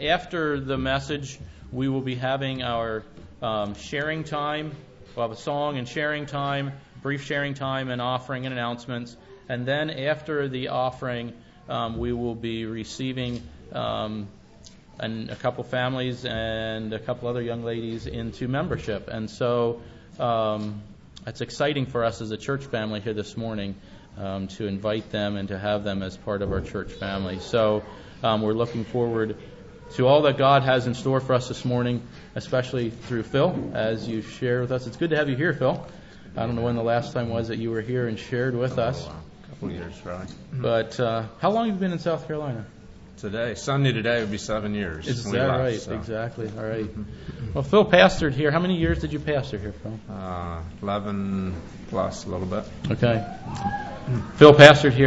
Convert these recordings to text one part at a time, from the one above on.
After the message, we will be having our sharing time. We'll have a song and sharing time, brief sharing time, and offering and announcements. And then after the offering, we will be receiving and a couple families and a couple other young ladies into membership. And so it's exciting for us as a church family here this morning to invite them and to have them as part of our church family. So we're looking forward to all that God has in store for us this morning, especially through Phil, as you share with us. It's good to have you here, Phil. I don't know when the last time was that you were here and shared with us. A couple of years, right? But how long have you been in South Carolina? Sunday today would be 7 years. Is that right? So. Exactly. All right. Well, Phil pastored here. How many years did you pastor here, Phil? 11 plus a little bit. Okay. Phil pastored here,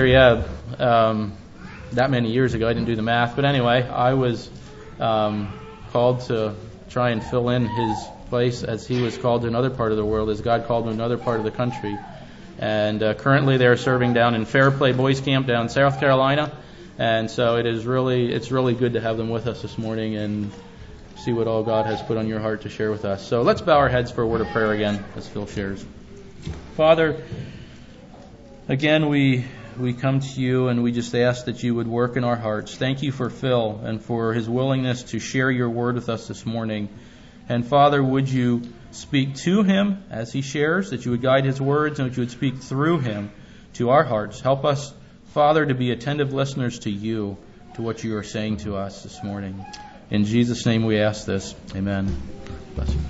that many years ago. I didn't do the math. But anyway, I was called to try and fill in his place as he was called to another part of the world, as God called him to another part of the country. And currently they're serving down in Fairplay Boys Camp down in South Carolina. And so it's really good to have them with us this morning and see what all God has put on your heart to share with us. So let's bow our heads for a word of prayer again as Phil shares. Father, again we come to you and we just ask that you would work in our hearts. Thank you for Phil and for his willingness to share your word with us this morning. And Father, would you speak to him as he shares, that you would guide his words and that you would speak through him to our hearts. Help us, Father, to be attentive listeners to you, to what you are saying to us this morning. In Jesus' name we ask this. Amen. Bless you.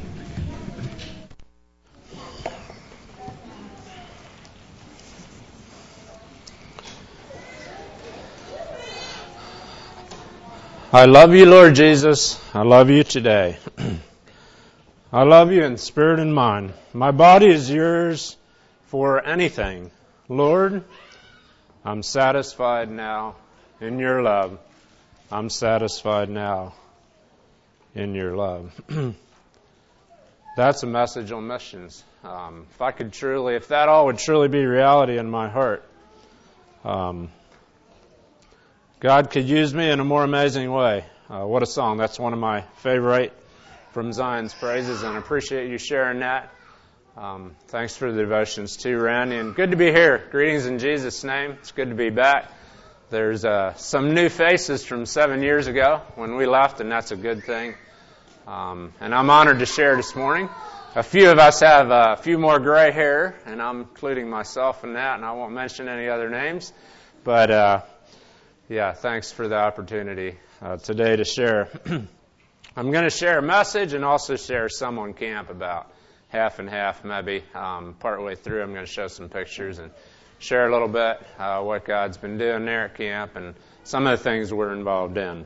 I love you, Lord Jesus. I love you today. I love you in spirit and mind. My body is yours for anything. Lord, I'm satisfied now in your love. I'm satisfied now in your love. That's a message on missions. If that all would truly be reality in my heart, God could use me in a more amazing way. What a song. That's one of my favorite from Zion's Praises, and I appreciate you sharing that. Thanks for the devotions too, Randy, and good to be here. Greetings in Jesus' name. It's good to be back. There's some new faces from 7 years ago when we left, and that's a good thing. And I'm honored to share this morning. A few of us have a few more gray hair, and I'm including myself in that, and I won't mention any other names. But thanks for the opportunity today to share. I'm going to share a message and also share some on camp, about half and half maybe. Partway through I'm going to show some pictures and share a little bit what God's been doing there at camp and some of the things we're involved in.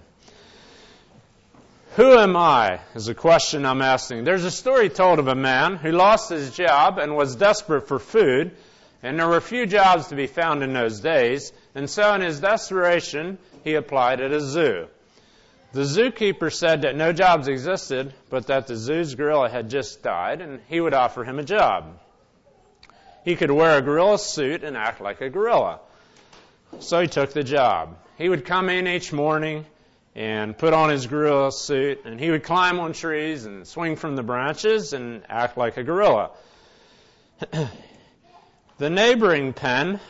Who am I is a question I'm asking. There's a story told of a man who lost his job and was desperate for food, and there were few jobs to be found in those days, and so in his desperation he applied at a zoo. The zookeeper said that no jobs existed, but that the zoo's gorilla had just died, and he would offer him a job. He could wear a gorilla suit and act like a gorilla. So he took the job. He would come in each morning and put on his gorilla suit, and he would climb on trees and swing from the branches and act like a gorilla. The neighboring pen,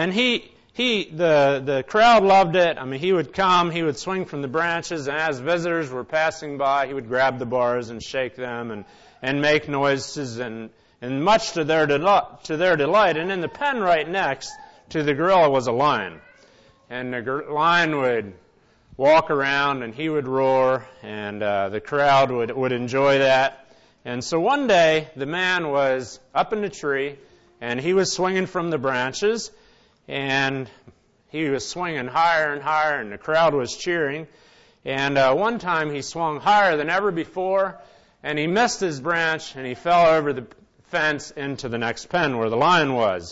the crowd loved it. I mean, he would come, he would swing from the branches, and as visitors were passing by, he would grab the bars and shake them and make noises, and much to their delight. And in the pen right next to the gorilla was a lion. And the lion would walk around, and he would roar, and the crowd would enjoy that. And so one day, the man was up in the tree, and he was swinging from the branches, and he was swinging higher and higher, and the crowd was cheering. And one time he swung higher than ever before, and he missed his branch, and he fell over the fence into the next pen where the lion was.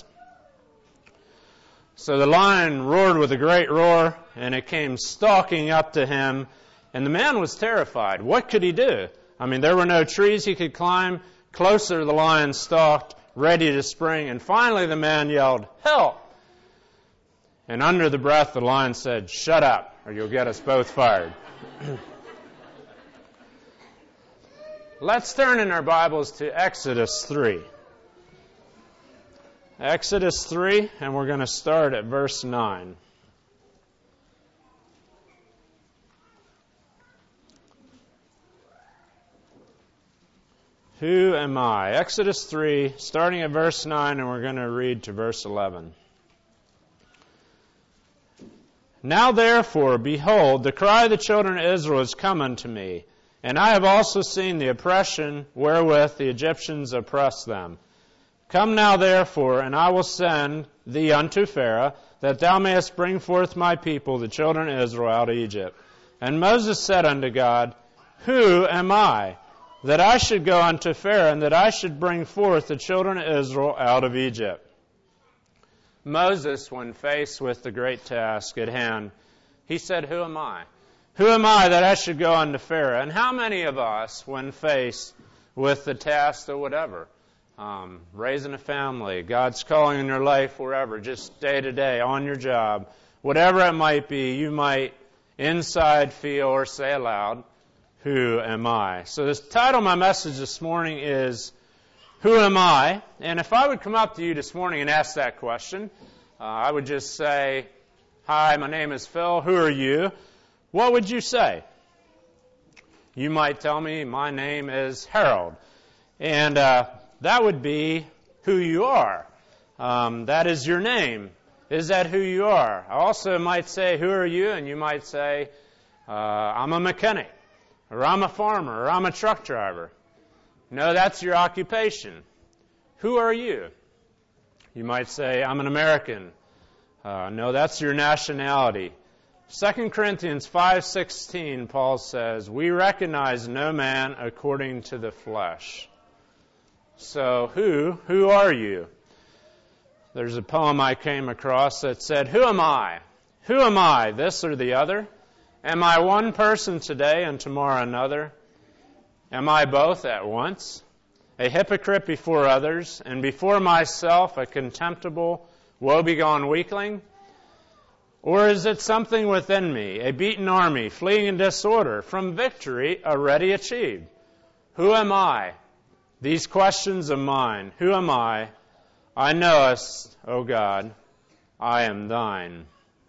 So the lion roared with a great roar, and it came stalking up to him, and the man was terrified. What could he do? I mean, there were no trees he could climb. Closer the lion stalked, ready to spring, and finally the man yelled, "Help!" And under the breath, the lion said, "Shut up, or you'll get us both fired." let's turn in our Bibles to Exodus 3. Exodus 3, and we're going to start at verse 9. Who am I? Exodus 3, starting at verse 9, and we're going to read to verse 11. Now therefore, behold, the cry of the children of Israel is come unto me, and I have also seen the oppression wherewith the Egyptians oppress them. Come now therefore, and I will send thee unto Pharaoh, that thou mayest bring forth my people, the children of Israel, out of Egypt. And Moses said unto God, Who am I, that I should go unto Pharaoh, and that I should bring forth the children of Israel out of Egypt? Moses, when faced with the great task at hand, he said, Who am I? Who am I that I should go unto Pharaoh? And how many of us, when faced with the task of whatever, raising a family, God's calling in your life wherever, just day to day, on your job, whatever it might be, you might inside feel or say aloud, Who am I? So the title of my message this morning is, Who am I? And if I would come up to you this morning and ask that question, I would just say, Hi, my name is Phil. Who are you? What would you say? You might tell me, my name is Harold. And that would be who you are. That is your name. Is that who you are? I also might say, who are you? And you might say, I'm a mechanic, or I'm a farmer, or I'm a truck driver. No, that's your occupation. Who are you? You might say, I'm an American. No, that's your nationality. 2 Corinthians 5:16, Paul says, We recognize no man according to the flesh. So who are you? There's a poem I came across that said, Who am I? Who am I, this or the other? Am I one person today and tomorrow another? Am I both at once? A hypocrite before others, and before myself a contemptible, woebegone weakling? Or is it something within me, a beaten army, fleeing in disorder, from victory already achieved? Who am I? These questions of mine, who am I? I knowest, O God, I am thine.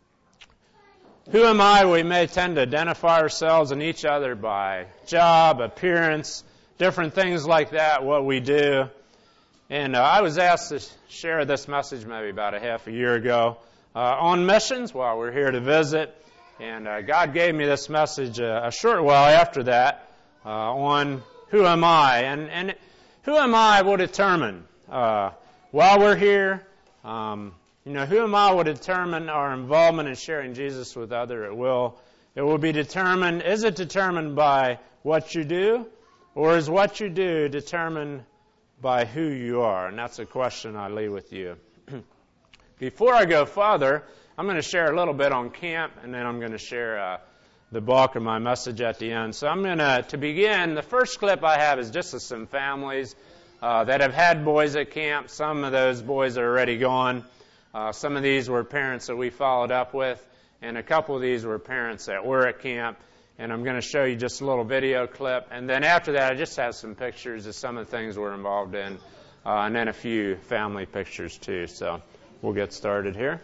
Who am I? We may tend to identify ourselves and each other by job, appearance, different things like that, what we do. And I was asked to share this message maybe about a half a year ago on missions while we're here to visit. And God gave me this message a short while after that on who am I. And who am I will determine while we're here, who am I will determine our involvement in sharing Jesus with others. It will be determined, is it determined by what you do, or is what you do determined by who you are? And that's a question I leave with you. Before I go further, I'm going to share a little bit on camp, and then I'm going to share the bulk of my message at the end. So I'm going to begin, the first clip I have is just of some families that have had boys at camp. Some of those boys are already gone. Some of these were parents that we followed up with, and a couple of these were parents that were at camp. And I'm going to show you just a little video clip. And then after that, I just have some pictures of some of the things we're involved in, and then a few family pictures too. So we'll get started here.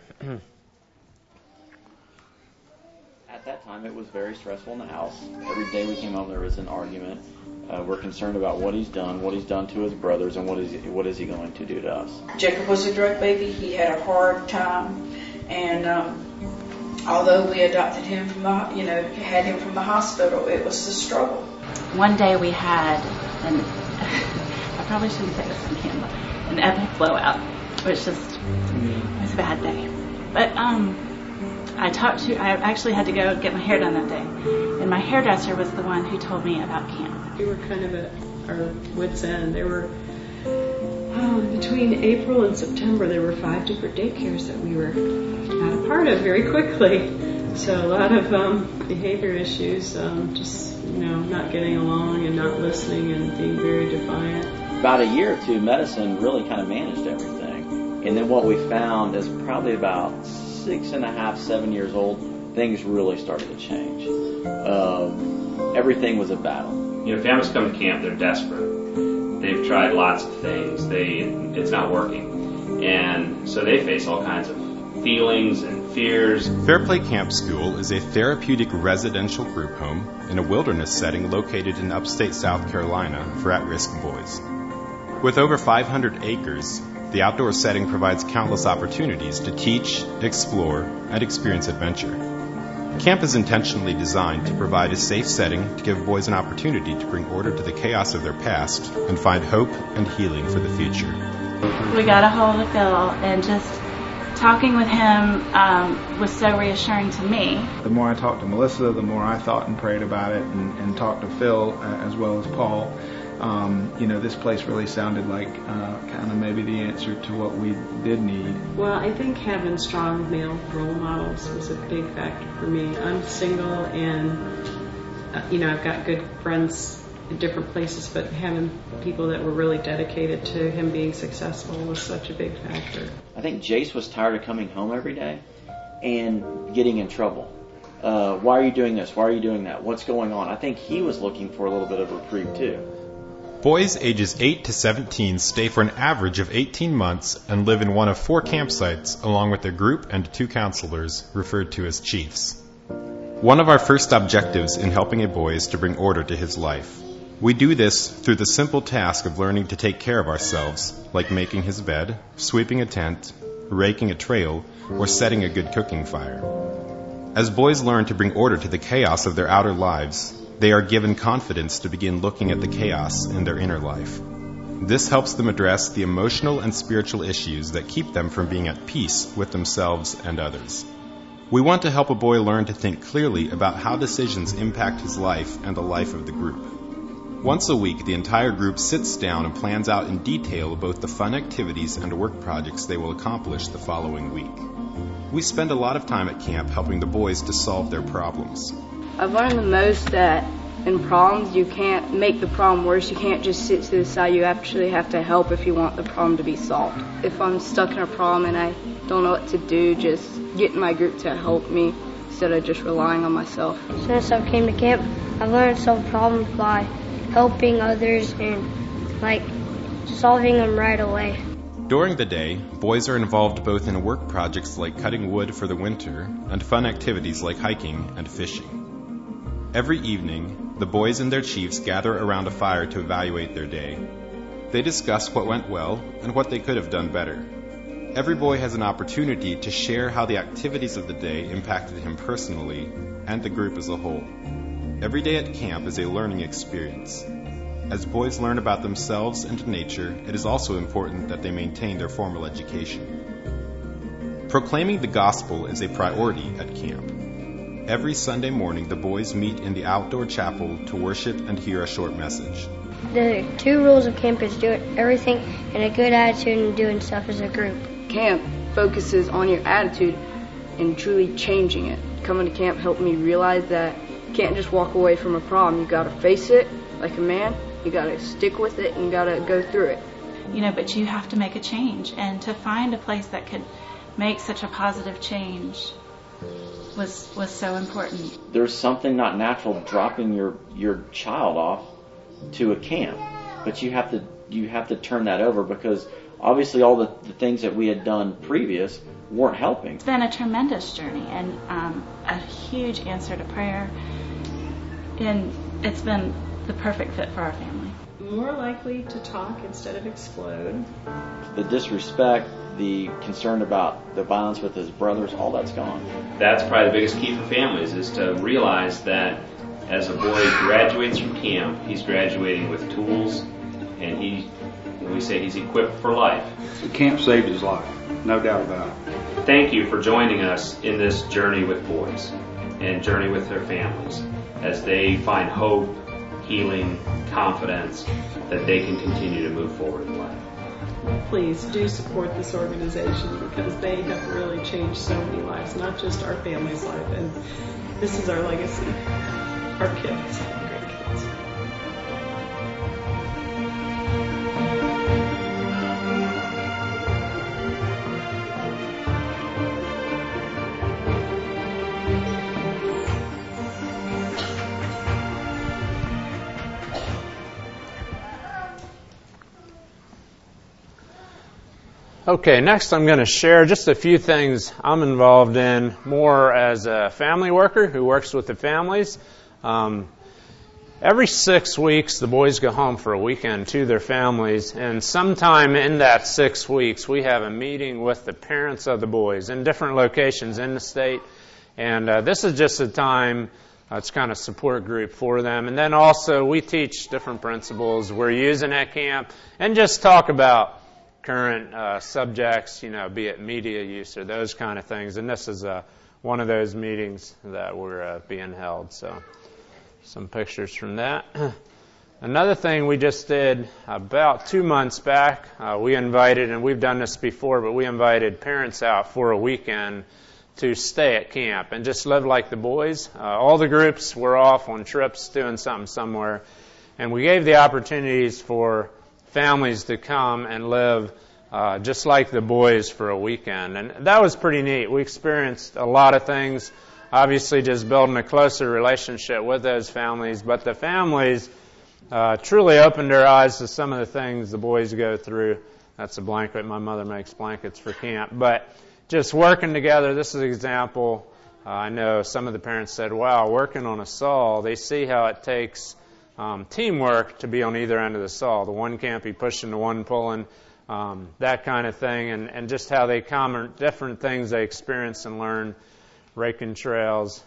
At that time, it was very stressful in the house. Every day we came home, there was an argument. We're concerned about what he's done to his brothers, and what is he going to do to us. Jacob was a drug baby. He had a hard time, and although we adopted him from had him from the hospital, it was a struggle. One day we had I probably shouldn't say this on camera, an epic blowout. It was a bad day. But I actually had to go get my hair done that day. And my hairdresser was the one who told me about camp. We were kind of at our wits' end. There were, between April and September, there were 5 different daycares that we were not a part of very quickly. So a lot of behavior issues, not getting along and not listening and being very defiant. About a year or two, medicine really kind of managed everything. And then what we found is probably about 6.5, 7 years old, things really started to change. Everything was a battle. Families come to camp, they're desperate. They've tried lots of things. It's not working. And so they face all kinds of feelings and fears. Fairplay Camp School is a therapeutic residential group home in a wilderness setting located in upstate South Carolina for at-risk boys. With over 500 acres, the outdoor setting provides countless opportunities to teach, explore, and experience adventure. Camp is intentionally designed to provide a safe setting to give boys an opportunity to bring order to the chaos of their past and find hope and healing for the future. We got a hold of Phil, and just talking with him was so reassuring to me. The more I talked to Melissa, the more I thought and prayed about it, and talked to Phil as well as Paul. This place really sounded like kind of maybe the answer to what we did need. Well, I think having strong male role models was a big factor for me. I'm single, and I've got good friends in different places, but having people that were really dedicated to him being successful was such a big factor. I think Jace was tired of coming home every day and getting in trouble. Why are you doing this? Why are you doing that? What's going on? I think he was looking for a little bit of reprieve too. Boys ages 8 to 17 stay for an average of 18 months and live in one of 4 campsites along with their group and 2 counselors, referred to as chiefs. One of our first objectives in helping a boy is to bring order to his life. We do this through the simple task of learning to take care of ourselves, like making his bed, sweeping a tent, raking a trail, or setting a good cooking fire. As boys learn to bring order to the chaos of their outer lives, they are given confidence to begin looking at the chaos in their inner life. This helps them address the emotional and spiritual issues that keep them from being at peace with themselves and others. We want to help a boy learn to think clearly about how decisions impact his life and the life of the group. Once a week, the entire group sits down and plans out in detail both the fun activities and work projects they will accomplish the following week. We spend a lot of time at camp helping the boys to solve their problems. I've learned the most that in problems, you can't make the problem worse. You can't just sit to the side. You actually have to help if you want the problem to be solved. If I'm stuck in a problem and I don't know what to do, just get in my group to help me instead of just relying on myself. Since I came to camp, I've learned to solve problems by helping others and solving them right away. During the day, boys are involved both in work projects like cutting wood for the winter and fun activities like hiking and fishing. Every evening, the boys and their chiefs gather around a fire to evaluate their day. They discuss what went well and what they could have done better. Every boy has an opportunity to share how the activities of the day impacted him personally and the group as a whole. Every day at camp is a learning experience. As boys learn about themselves and nature, it is also important that they maintain their formal education. Proclaiming the gospel is a priority at camp. Every Sunday morning, the boys meet in the outdoor chapel to worship and hear a short message. The 2 rules of camp is doing everything in a good attitude and doing stuff as a group. Camp focuses on your attitude and truly changing it. Coming to camp helped me realize that you can't just walk away from a problem. You got to face it like a man. You got to stick with it and you got to go through it. But you have to make a change, and to find a place that could make such a positive change was so important. There's something not natural dropping your child off to a camp, but you have to turn that over, because obviously all the things that we had done previous weren't helping. It's been a tremendous journey and a huge answer to prayer, and it's been the perfect fit for our family. More likely to talk instead of explode. The disrespect, the concern about the violence with his brothers, all that's gone. That's probably the biggest key for families, is to realize that as a boy graduates from camp, he's graduating with tools, and we say he's equipped for life. The camp saved his life, no doubt about it. Thank you for joining us in this journey with boys and journey with their families as they find hope, healing, confidence that they can continue to move forward in life. Please do support this organization, because they have really changed so many lives, not just our family's life, and this is our legacy, our kids, great kids. Okay, next I'm going to share just a few things I'm involved in more as a family worker who works with the families. Every 6 weeks, the boys go home for a weekend to their families, and sometime in that 6 weeks, we have a meeting with the parents of the boys in different locations in the state, and this is just a time, it's kind of support group for them, and then also we teach different principles we're using at camp, and just talk about current subjects, be it media use or those kind of things, and this is one of those meetings that we're being held, so some pictures from that. Another thing we just did about 2 months back, we invited, and we've done this before, but we invited parents out for a weekend to stay at camp and just live like the boys. All the groups were off on trips doing something somewhere, and we gave the opportunities for families to come and live just like the boys for a weekend. And that was pretty neat. We experienced a lot of things. Obviously, just building a closer relationship with those families. But the families truly opened their eyes to some of the things the boys go through. That's a blanket. My mother makes blankets for camp. But just working together, this is an example. I know some of the parents said, wow, working on a saw, they see how it takes teamwork to be on either end of the saw. The one can't be pushing, the one pulling, that kind of thing. And just how they comment different things they experience and learn. Raking trails.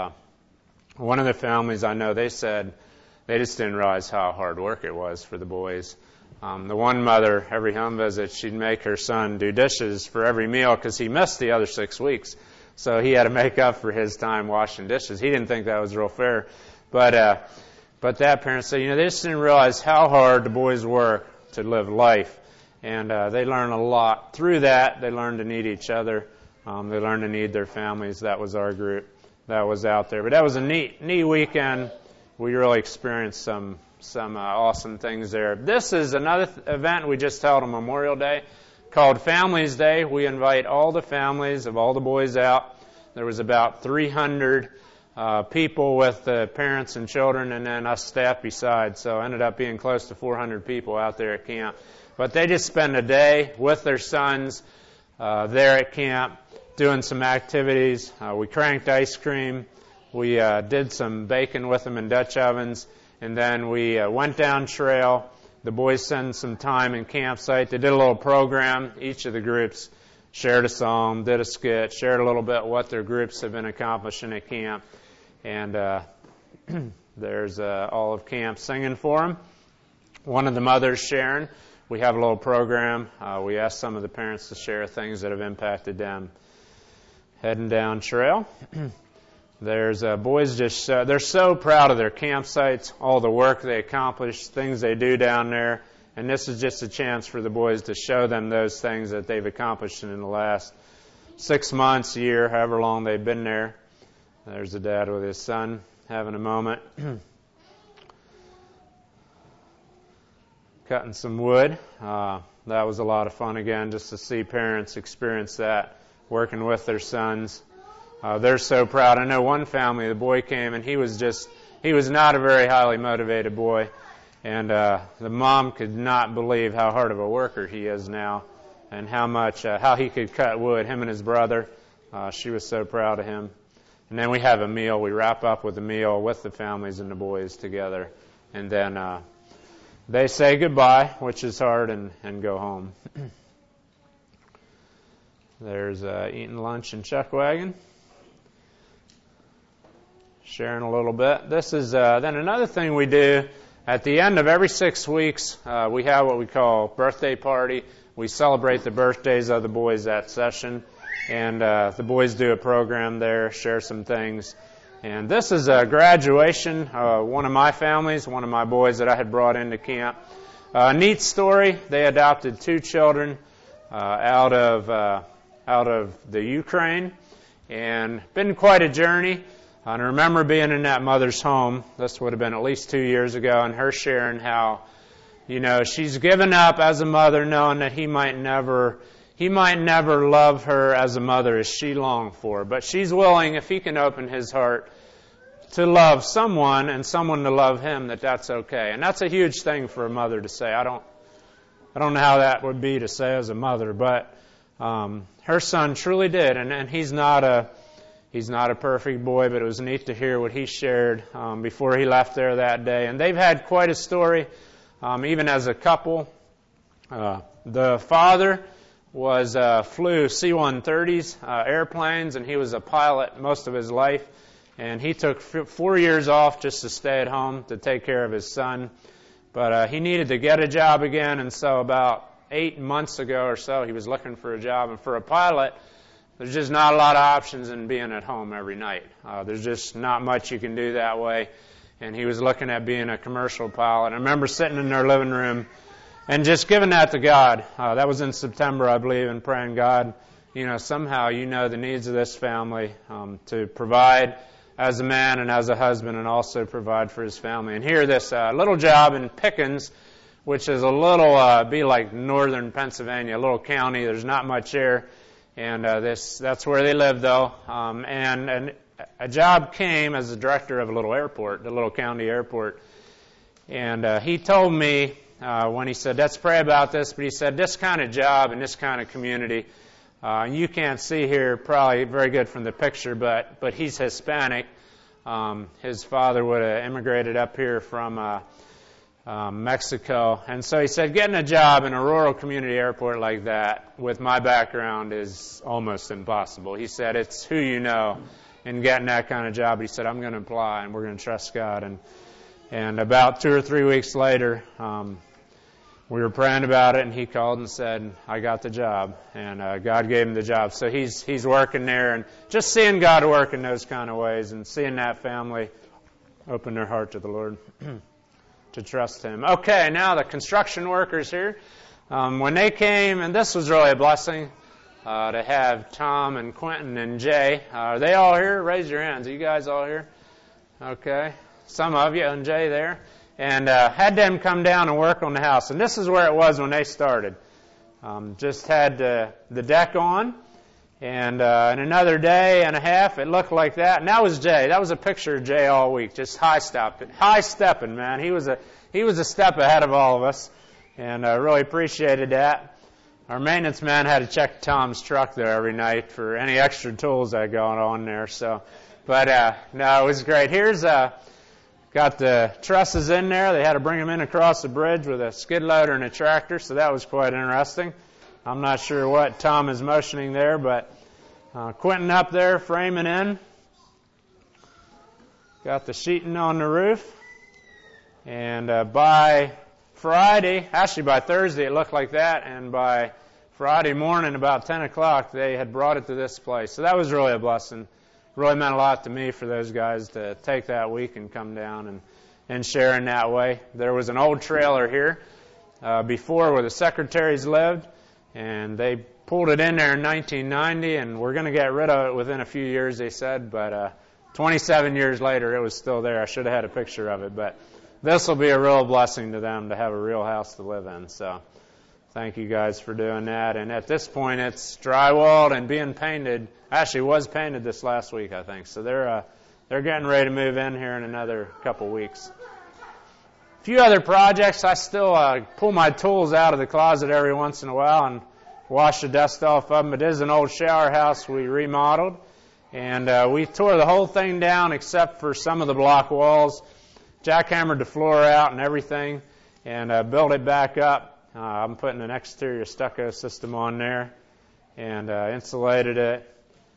One of the families I know, they said they just didn't realize how hard work it was for the boys. The one mother, every home visit, she'd make her son do dishes for every meal because he missed the other 6 weeks. So he had to make up for his time washing dishes. He didn't think that was real fair. But that parent said, they just didn't realize how hard the boys work to live life. And they learn a lot through that. They learn to need each other. They learned to need their families. That was our group that was out there. But that was a neat weekend. We really experienced some awesome things there. This is another event we just held on Memorial Day called Families Day. We invite all the families of all the boys out. There was about 300 people with the parents and children, and then us staff besides. So it ended up being close to 400 people out there at camp. But they just spend a day with their sons there at camp, doing some activities. We cranked ice cream. We did some baking with them in Dutch ovens. And then we went down trail. The boys spent some time in campsite. They did a little program. Each of the groups shared a song, did a skit, shared a little bit what their groups have been accomplishing at camp. And there's all of camp singing for them. One of the mothers sharing. We have a little program. We asked some of the parents to share things that have impacted them. Heading down trail. There's boys they're so proud of their campsites, all the work they accomplish, things they do down there. And this is just a chance for the boys to show them those things that they've accomplished in the last 6 months, year, however long they've been there. There's the dad with his son having a moment. Cutting some wood. That was a lot of fun again, just to see parents experience that, working with their sons. They're so proud. I know one family, the boy came and he was not a very highly motivated boy. And the mom could not believe how hard of a worker he is now and how he could cut wood, him and his brother. She was so proud of him. And then we have a meal. We wrap up with a meal with the families and the boys together. And then they say goodbye, which is hard, and go home. There's eating lunch in Chuck Wagon. Sharing a little bit. This is then another thing we do. At the end of every 6 weeks, we have what we call birthday party. We celebrate the birthdays of the boys that session. And the boys do a program there, share some things. And this is a graduation. One of my families, one of my boys that I had brought into camp. Neat story. They adopted 2 children out of the Ukraine. And been quite a journey. I remember being in that mother's home. This would have been at least 2 years ago, and her sharing how, she's given up as a mother, knowing that he might never love her as a mother as she longed for. But she's willing, if he can open his heart, to love someone and someone to love him, that's okay. And that's a huge thing for a mother to say. I I don't know how that would be to say as a mother, but her son truly did, and he's not a perfect boy, but it was neat to hear what he shared before he left there that day. And they've had quite a story, even as a couple. The father flew C-130s, airplanes, and he was a pilot most of his life. And he took 4 years off just to stay at home to take care of his son. But he needed to get a job again, and so about 8 months ago or so, he was looking for a job. And for a pilot, there's just not a lot of options in being at home every night. There's just not much you can do that way. And he was looking at being a commercial pilot. I remember sitting in their living room and just giving that to God. That was in September, I believe, and praying, God, somehow you know the needs of this family to provide as a man and as a husband, and also provide for his family. And here, this little job in Pickens, which is a little, be like northern Pennsylvania, a little county. There's not much there. And that's where they live, though. And a job came as the director of a little airport, the little county airport. And he told me when he said, let's pray about this, but he said, this kind of job and this kind of community, you can't see here probably very good from the picture, but he's Hispanic. His father would have immigrated up here from Mexico. And so he said, getting a job in a rural community airport like that with my background is almost impossible. He said, it's who you know in getting that kind of job. He said, I'm going to apply, and we're going to trust God. And about 2 or 3 weeks later, we were praying about it, and he called and said, I got the job. And God gave him the job. So he's working there, and just seeing God work in those kind of ways and seeing that family open their heart to the Lord. To trust him. Okay, now the construction workers here. When they came, and this was really a blessing to have Tom and Quentin and Jay. Are they all here? Raise your hands. Are you guys all here? Okay. Some of you, and Jay there. And had them come down and work on the house. And this is where it was when they started. Just had the deck on. And in another day and a half, it looked like that. And that was Jay. That was a picture of Jay all week, just high stepping, man. He was a step ahead of all of us, and I really appreciated that. Our maintenance man had to check Tom's truck there every night for any extra tools that got on there. So, but no, it was great. Here's got the trusses in there. They had to bring them in across the bridge with a skid loader and a tractor, so that was quite interesting. I'm not sure what Tom is motioning there, but Quentin up there framing in. Got the sheeting on the roof. And by Friday, actually by Thursday it looked like that, and by Friday morning about 10 o'clock they had brought it to this place. So that was really a blessing. Really meant a lot to me for those guys to take that week and come down and share in that way. There was an old trailer here before where the secretaries lived. And they pulled it in there in 1990, and we're going to get rid of it within a few years, they said. But 27 years later, it was still there. I should have had a picture of it. But this will be a real blessing to them to have a real house to live in. So thank you guys for doing that. And at this point, it's drywalled and being painted. Actually, it was painted this last week, I think. So they're getting ready to move in here in another couple weeks. A few other projects. I still pull my tools out of the closet every once in a while and wash the dust off of them. It is an old shower house we remodeled, and we tore the whole thing down except for some of the block walls, jackhammered the floor out and everything, and built it back up. I'm putting an exterior stucco system on there and insulated it.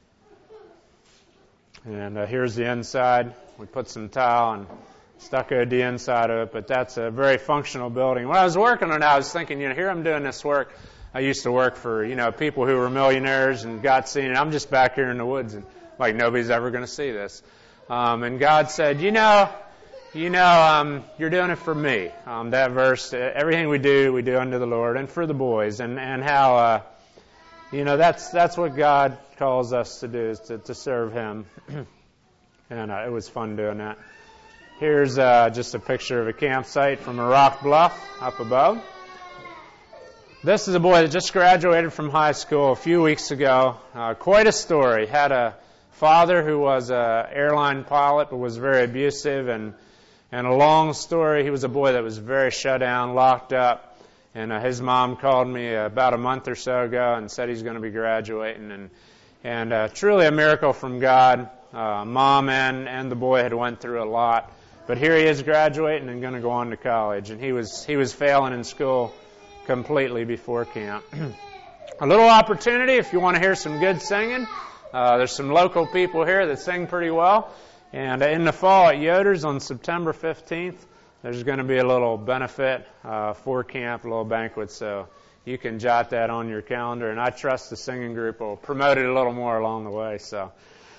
And here's the inside. We put some tile and stuccoed the inside of it, but that's a very functional building. When I was working on it, I was thinking, here I'm doing this work. I used to work for, people who were millionaires and God seen it. I'm just back here in the woods and like nobody's ever going to see this. And God said, you're doing it for me. That verse, everything we do unto the Lord and for the boys, and how, that's what God calls us to do, is to serve Him. And it was fun doing that. Here's just a picture of a campsite from a rock bluff up above. This is a boy that just graduated from high school a few weeks ago. Quite a story. Had a father who was an airline pilot but was very abusive, and a long story. He was a boy that was very shut down, locked up, And his mom called me about a month or so ago and said he's going to be graduating. And truly a miracle from God. Mom and the boy had went through a lot. But here he is graduating and going to go on to college. And he was failing in school completely before camp. A little opportunity if you want to hear some good singing. There's some local people here that sing pretty well. And in the fall at Yoder's on September 15th, there's going to be a little benefit for camp, a little banquet. So you can jot that on your calendar. And I trust the singing group will promote it a little more along the way. So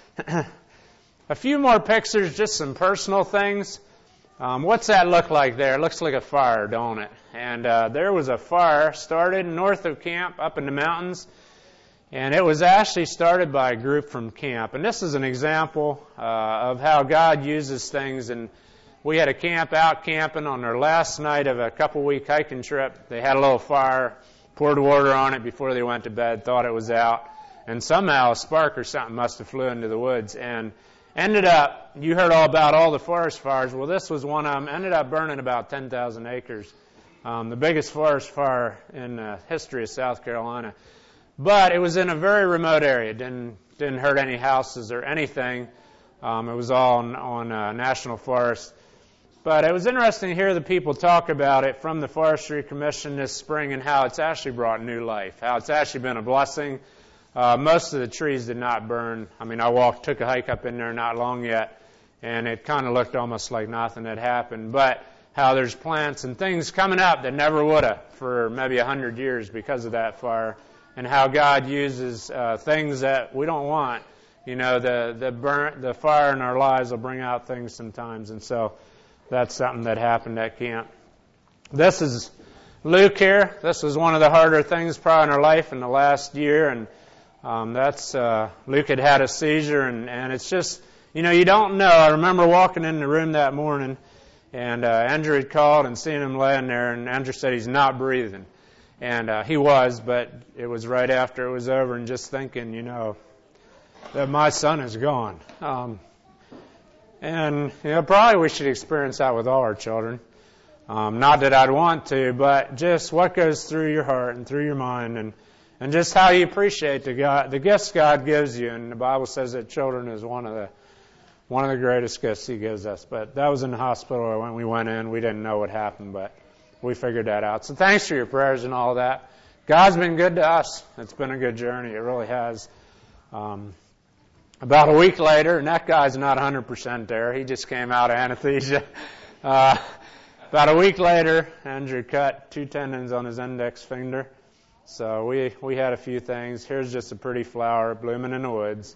a few more pictures, just some personal things. What's that look like there? It looks like a fire, don't it? And there was a fire started north of camp up in the mountains. And it was actually started by a group from camp. And this is an example of how God uses things. And we had a camp out camping on their last night of a couple-week hiking trip. They had a little fire, poured water on it before they went to bed, thought it was out. And somehow a spark or something must have flew into the woods. And ended up, you heard all about all the forest fires. Well, this was one of them. Ended up burning about 10,000 acres. The biggest forest fire in the history of South Carolina. But it was in a very remote area. Didn't hurt any houses or anything. It was all on national forest. But it was interesting to hear the people talk about it from the Forestry Commission this spring and how it's actually brought new life, how it's actually been a blessing. Most of the trees did not burn. I mean, I took a hike up in there not long yet, and it kind of looked almost like nothing had happened. But how there's plants and things coming up that never would have for maybe 100 years because of that fire, and how God uses things that we don't want. You know, the fire in our lives will bring out things sometimes, and so that's something that happened at camp. This is Luke here. This was one of the harder things probably in our life in the last year, and that's Luke had a seizure, and it's just, you know, you don't know. I remember walking in the room that morning, and Andrew had called and seen him laying there, and Andrew said he's not breathing. And he was, but it was right after it was over, and just thinking, you know, that my son is gone. And, you know, probably we should experience that with all our children. Not that I'd want to, but just what goes through your heart and through your mind, and just how you appreciate the gifts God gives you. And the Bible says that children is one of the greatest gifts He gives us. But that was in the hospital when we went in. We didn't know what happened, but we figured that out. So thanks for your prayers and all that. God's been good to us. It's been a good journey. It really has. About a week later, and that guy's not 100% there. He just came out of anesthesia. About a week later, Andrew cut 2 tendons on his index finger. So we had a few things. Here's just a pretty flower blooming in the woods.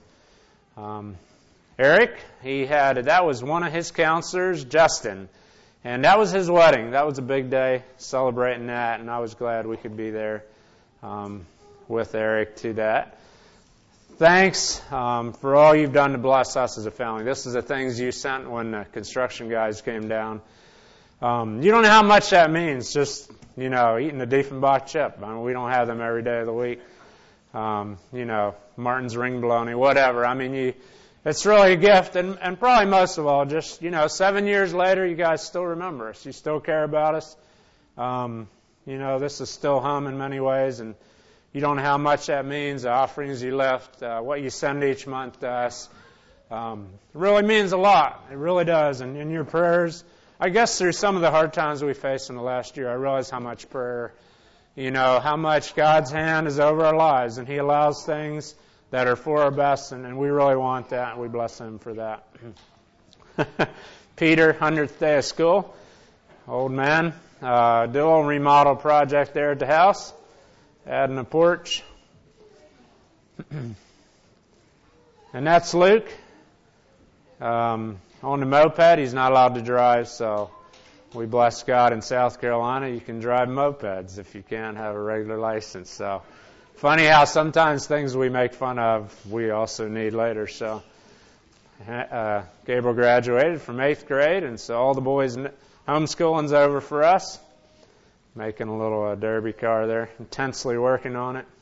Eric, that was one of his counselors, Justin. And that was his wedding. That was a big day, celebrating that, and I was glad we could be there with Eric to that. Thanks for all you've done to bless us as a family. This is the things you sent when the construction guys came down. You don't know how much that means, just, you know, eating a Diefenbach chip. I mean, we don't have them every day of the week. You know, Martin's ring bologna, whatever. I mean, it's really a gift. And probably most of all, just, you know, 7 years later, you guys still remember us. You still care about us. You know, this is still home in many ways, and you don't know how much that means, the offerings you left, what you send each month to us. It really means a lot. It really does. And in your prayers, I guess through some of the hard times we faced in the last year, I realized how much prayer, you know, how much God's hand is over our lives, and He allows things that are for our best, and we really want that, and we bless Him for that. Peter, 100th day of school, old man, do a little remodel project there at the house. Adding a porch. And that's Luke. On the moped, he's not allowed to drive, so we bless God in South Carolina. You can drive mopeds if you can't have a regular license. So funny how sometimes things we make fun of, we also need later. So Gabriel graduated from 8th grade, and so all the boys, homeschooling's over for us. Making a little derby car there, intensely working on it.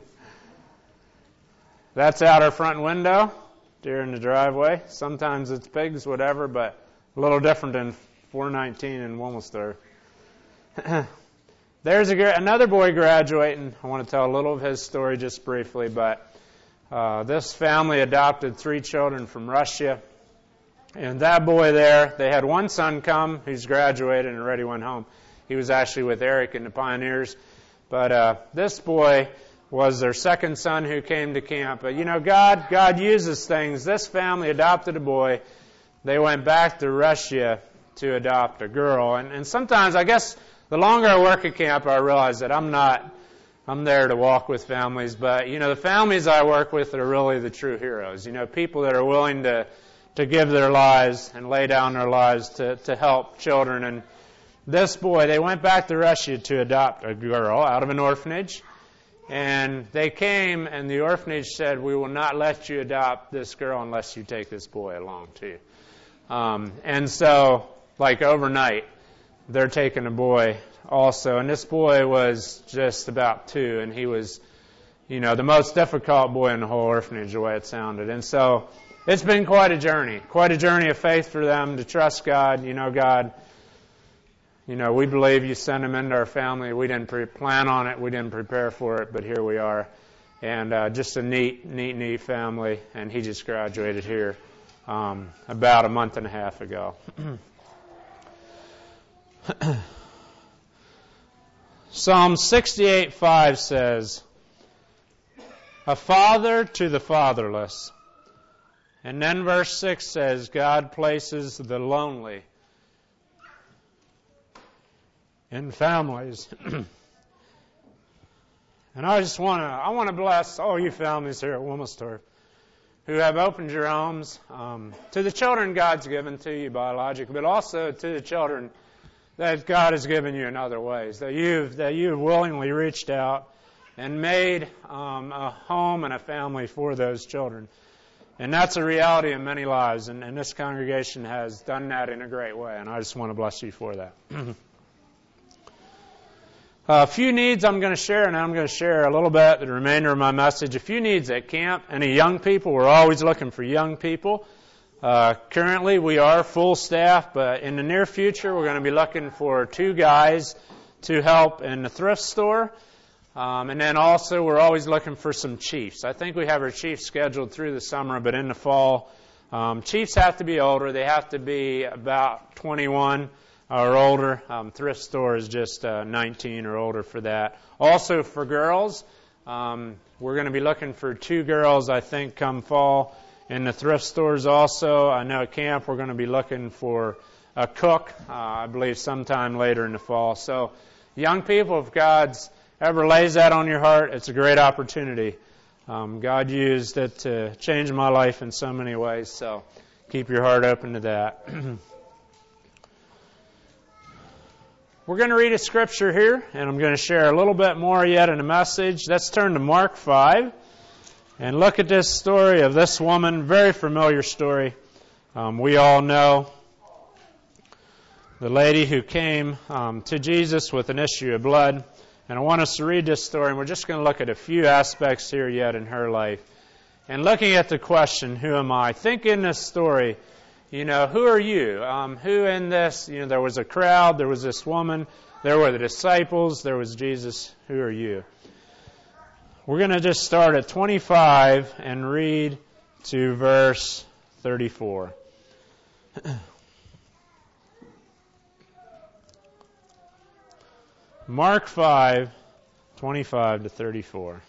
That's out our front window, deer in the driveway. Sometimes it's pigs, whatever, but a little different than 419 in Wilmslow. there's another boy graduating. I want to tell a little of his story just briefly, but this family adopted 3 children from Russia. And that boy there, they had one son come, who's graduated and already went home. He was actually with Eric in the Pioneers. But this boy was their second son who came to camp. But God uses things. This family adopted a boy. They went back to Russia to adopt a girl. And sometimes, I guess, the longer I work at camp, I realize that I'm there to walk with families. But, the families I work with are really the true heroes. People that are willing to give their lives and lay down their lives to help children. And this boy, they went back to Russia to adopt a girl out of an orphanage. And they came, and the orphanage said, we will not let you adopt this girl unless you take this boy along too. And so, like overnight, they're taking a boy also. And this boy was just about 2, and he was, the most difficult boy in the whole orphanage, the way it sounded. And so it's been quite a journey of faith for them to trust God. God, we believe you sent him into our family. We didn't plan on it. We didn't prepare for it, but here we are. And just a neat family. And he just graduated here about a month and a half ago. Psalm 68:5 says, a father to the fatherless. And then verse 6 says, God places the lonely in families. And I want to bless all you families here at Wilmersdorf who have opened your homes to the children God's given to you biologically, but also to the children that God has given you in other ways, that you've willingly reached out and made a home and a family for those children. And that's a reality in many lives, and this congregation has done that in a great way, and I just want to bless you for that. A few needs I'm going to share, and I'm going to share a little bit, the remainder of my message. A few needs at camp. Any young people? We're always looking for young people. Currently, we are full staff, but in the near future, we're going to be looking for 2 guys to help in the thrift store. And then also, we're always looking for some chiefs. I think we have our chiefs scheduled through the summer, but in the fall, chiefs have to be older. They have to be about 21 or older. Thrift store is just 19 or older for that. Also, for girls, we're going to be looking for 2 girls, I think, come fall. In the thrift stores also, I know at camp we're going to be looking for a cook, I believe sometime later in the fall. So, young people, if God's ever lays that on your heart, it's a great opportunity. God used it to change my life in so many ways, so keep your heart open to that. We're going to read a scripture here, and I'm going to share a little bit more yet in a message. Let's turn to Mark 5 and look at this story of this woman, very familiar story. We all know the lady who came to Jesus with an issue of blood. And I want us to read this story, and we're just going to look at a few aspects here yet in her life. And looking at the question, who am I? Think in this story, who are you? Who in this, there was a crowd, there was this woman, there were the disciples, there was Jesus. Who are you? We're going to just start at 25 and read to verse 34. Mark 5, 25 to 34.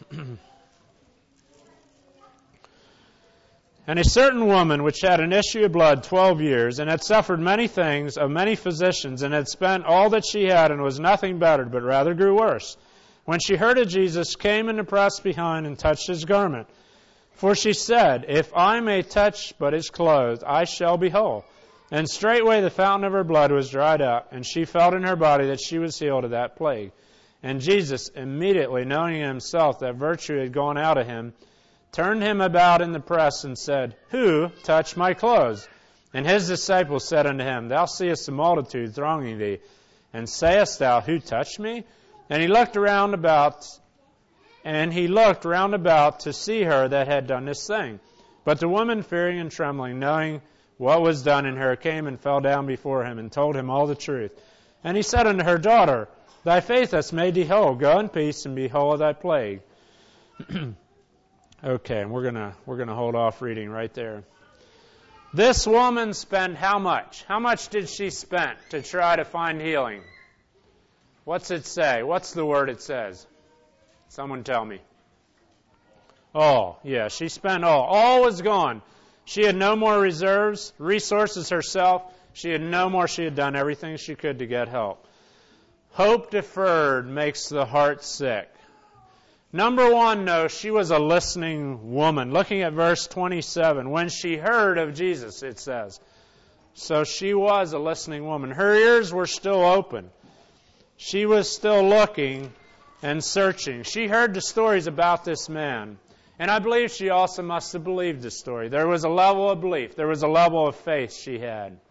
And a certain woman which had an issue of blood 12 years, and had suffered many things of many physicians, and had spent all that she had, and was nothing bettered, but rather grew worse, when she heard of Jesus, came and pressed behind and touched his garment. For she said, if I may touch but his clothes, I shall be whole. And straightway the fountain of her blood was dried up, and she felt in her body that she was healed of that plague. And Jesus, immediately knowing in himself that virtue had gone out of him, turned him about in the press and said, who touched my clothes? And his disciples said unto him, thou seest the multitude thronging thee, and sayest thou, who touched me? And he looked round about to see her that had done this thing. But the woman, fearing and trembling, knowing what was done in her, came and fell down before him and told him all the truth. And he said unto her, Daughter, thy faith hath made thee whole. Go in peace and be whole of thy plague. Okay, and we're gonna hold off reading right there. This woman spent how much? How much did she spend to try to find healing? What's it say? What's the word it says? Someone tell me. All. Yeah, she spent all. All was gone. She had no more resources herself. She had no more. She had done everything she could to get help. Hope deferred makes the heart sick. Number one, no, she was a listening woman. Looking at verse 27, when she heard of Jesus, it says. So she was a listening woman. Her ears were still open. She was still looking and searching. She heard the stories about this man. And I believe she also must have believed the story. There was a level of belief. There was a level of faith she had.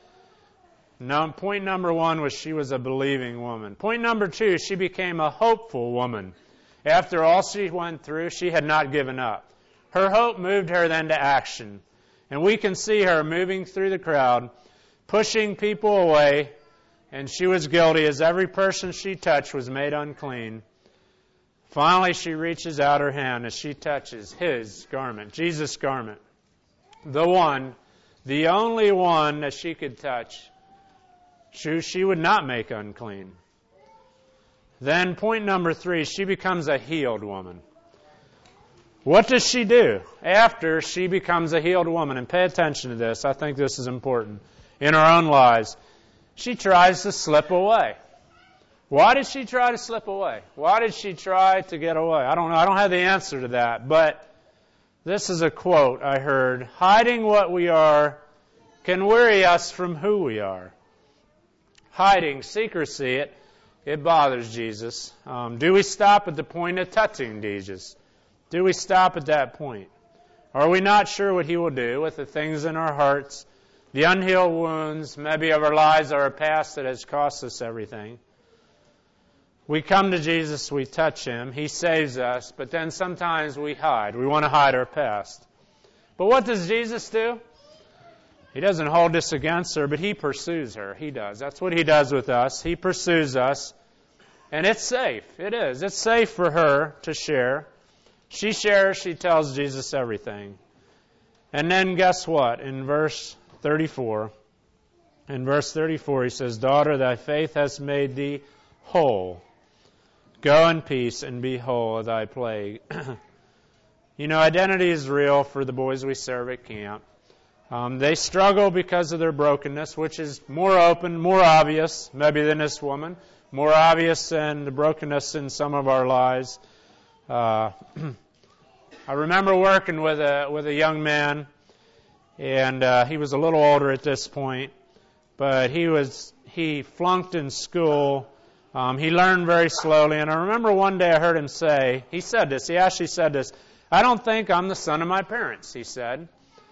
Now, point number one was she was a believing woman. Point number two, she became a hopeful woman. After all she went through, she had not given up. Her hope moved her then to action. And we can see her moving through the crowd, pushing people away, and she was guilty as every person she touched was made unclean. Finally, she reaches out her hand as she touches his garment, Jesus' garment. The one, the only one that she could touch, she would not make unclean. Then point number three, she becomes a healed woman. What does she do after she becomes a healed woman? And pay attention to this. I think this is important. In her own lives, she tries to slip away. Why did she try to slip away? Why did she try to get away? I don't know. I don't have the answer to that. But this is a quote I heard. Hiding what we are can weary us from who we are. Hiding, secrecy, it bothers Jesus. Do we stop at the point of touching Jesus? Do we stop at that point? Are we not sure what He will do with the things in our hearts, the unhealed wounds, maybe of our lives or our past that has cost us everything? We come to Jesus, we touch Him, He saves us, but then sometimes we hide. We want to hide our past. But what does Jesus do? He doesn't hold this against her, but He pursues her. He does. That's what He does with us. He pursues us. And it's safe. It is. It's safe for her to share. She shares. She tells Jesus everything. And then guess what? In verse 34, He says, Daughter, thy faith has made thee whole. Go in peace and be whole of thy plague. You know, identity is real for the boys we serve at camp. They struggle because of their brokenness, which is more open, more obvious, maybe than this woman, more obvious than the brokenness in some of our lives. I remember working with a young man, and he was a little older at this point, but he flunked in school. He learned very slowly, and I remember one day I heard him say, he actually said this, I don't think I'm the son of my parents, he said.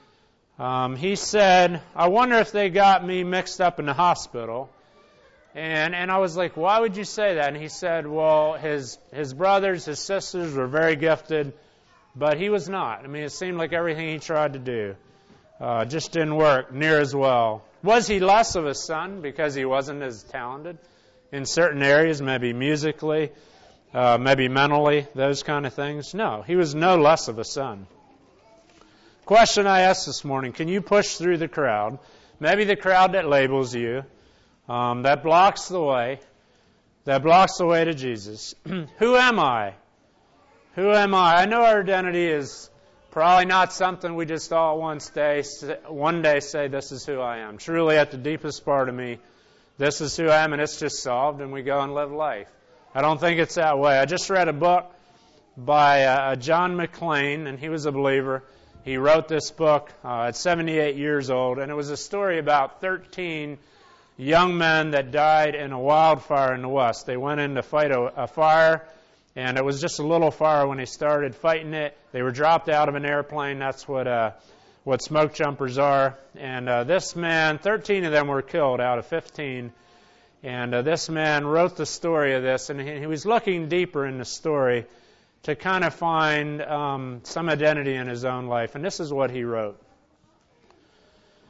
He said, I wonder if they got me mixed up in the hospital. And I was like, why would you say that? And he said, well, his brothers, his sisters were very gifted, but he was not. I mean, it seemed like everything he tried to do just didn't work near as well. Was he less of a son because he wasn't as talented in certain areas, maybe musically, maybe mentally, those kind of things? No, he was no less of a son. Question I asked this morning, can you push through the crowd? Maybe the crowd that labels you, that blocks the way to Jesus. Who am I? Who am I? I know our identity is probably not something we just all one day say, this is who I am. Truly, at the deepest part of me, this is who I am, and it's just solved, and we go and live life. I don't think it's that way. I just read a book by John McLean, and he was a believer. He wrote this book at 78 years old, and it was a story about 13 young men that died in a wildfire in the West. They went in to fight a fire, and it was just a little fire when they started fighting it. They were dropped out of an airplane. That's what smoke jumpers are. And this man, 13 of them were killed out of 15. And this man wrote the story of this, and he was looking deeper in the story to kind of find some identity in his own life. And this is what he wrote.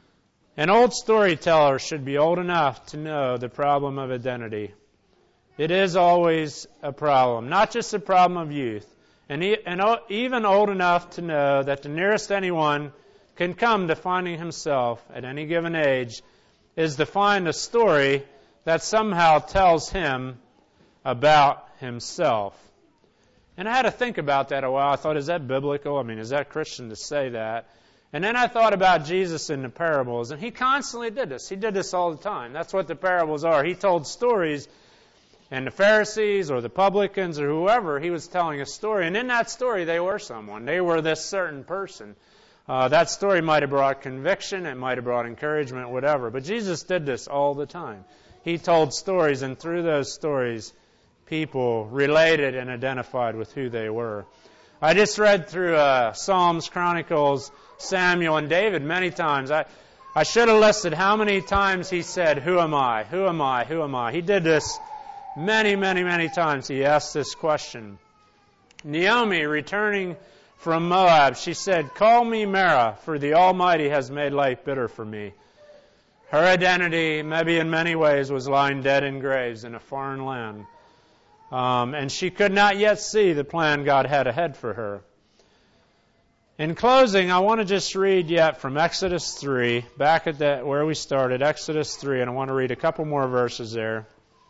An old storyteller should be old enough to know the problem of identity. It is always a problem, not just a problem of youth, and even old enough to know that the nearest anyone can come to finding himself at any given age is to find a story that somehow tells him about himself. And I had to think about that a while. I thought, is that biblical? I mean, is that Christian to say that? And then I thought about Jesus in the parables, and he constantly did this. He did this all the time. That's what the parables are. He told stories, and the Pharisees or the publicans or whoever, he was telling a story. And in that story, they were someone. They were this certain person. That story might have brought conviction, it might have brought encouragement, whatever. But Jesus did this all the time. He told stories, and through those stories, people related and identified with who they were. I just read through Psalms, Chronicles, Samuel, and David many times. I should have listed how many times he said, "Who am I? Who am I? Who am I?" He did this many, many, many times. He asked this question. Naomi, returning from Moab, she said, "Call me Mara, for the Almighty has made life bitter for me." Her identity, maybe in many ways, was lying dead in graves in a foreign land. And she could not yet see the plan God had ahead for her. In closing, I want to just read yet from Exodus 3, back at that where we started, Exodus 3, and I want to read a couple more verses there.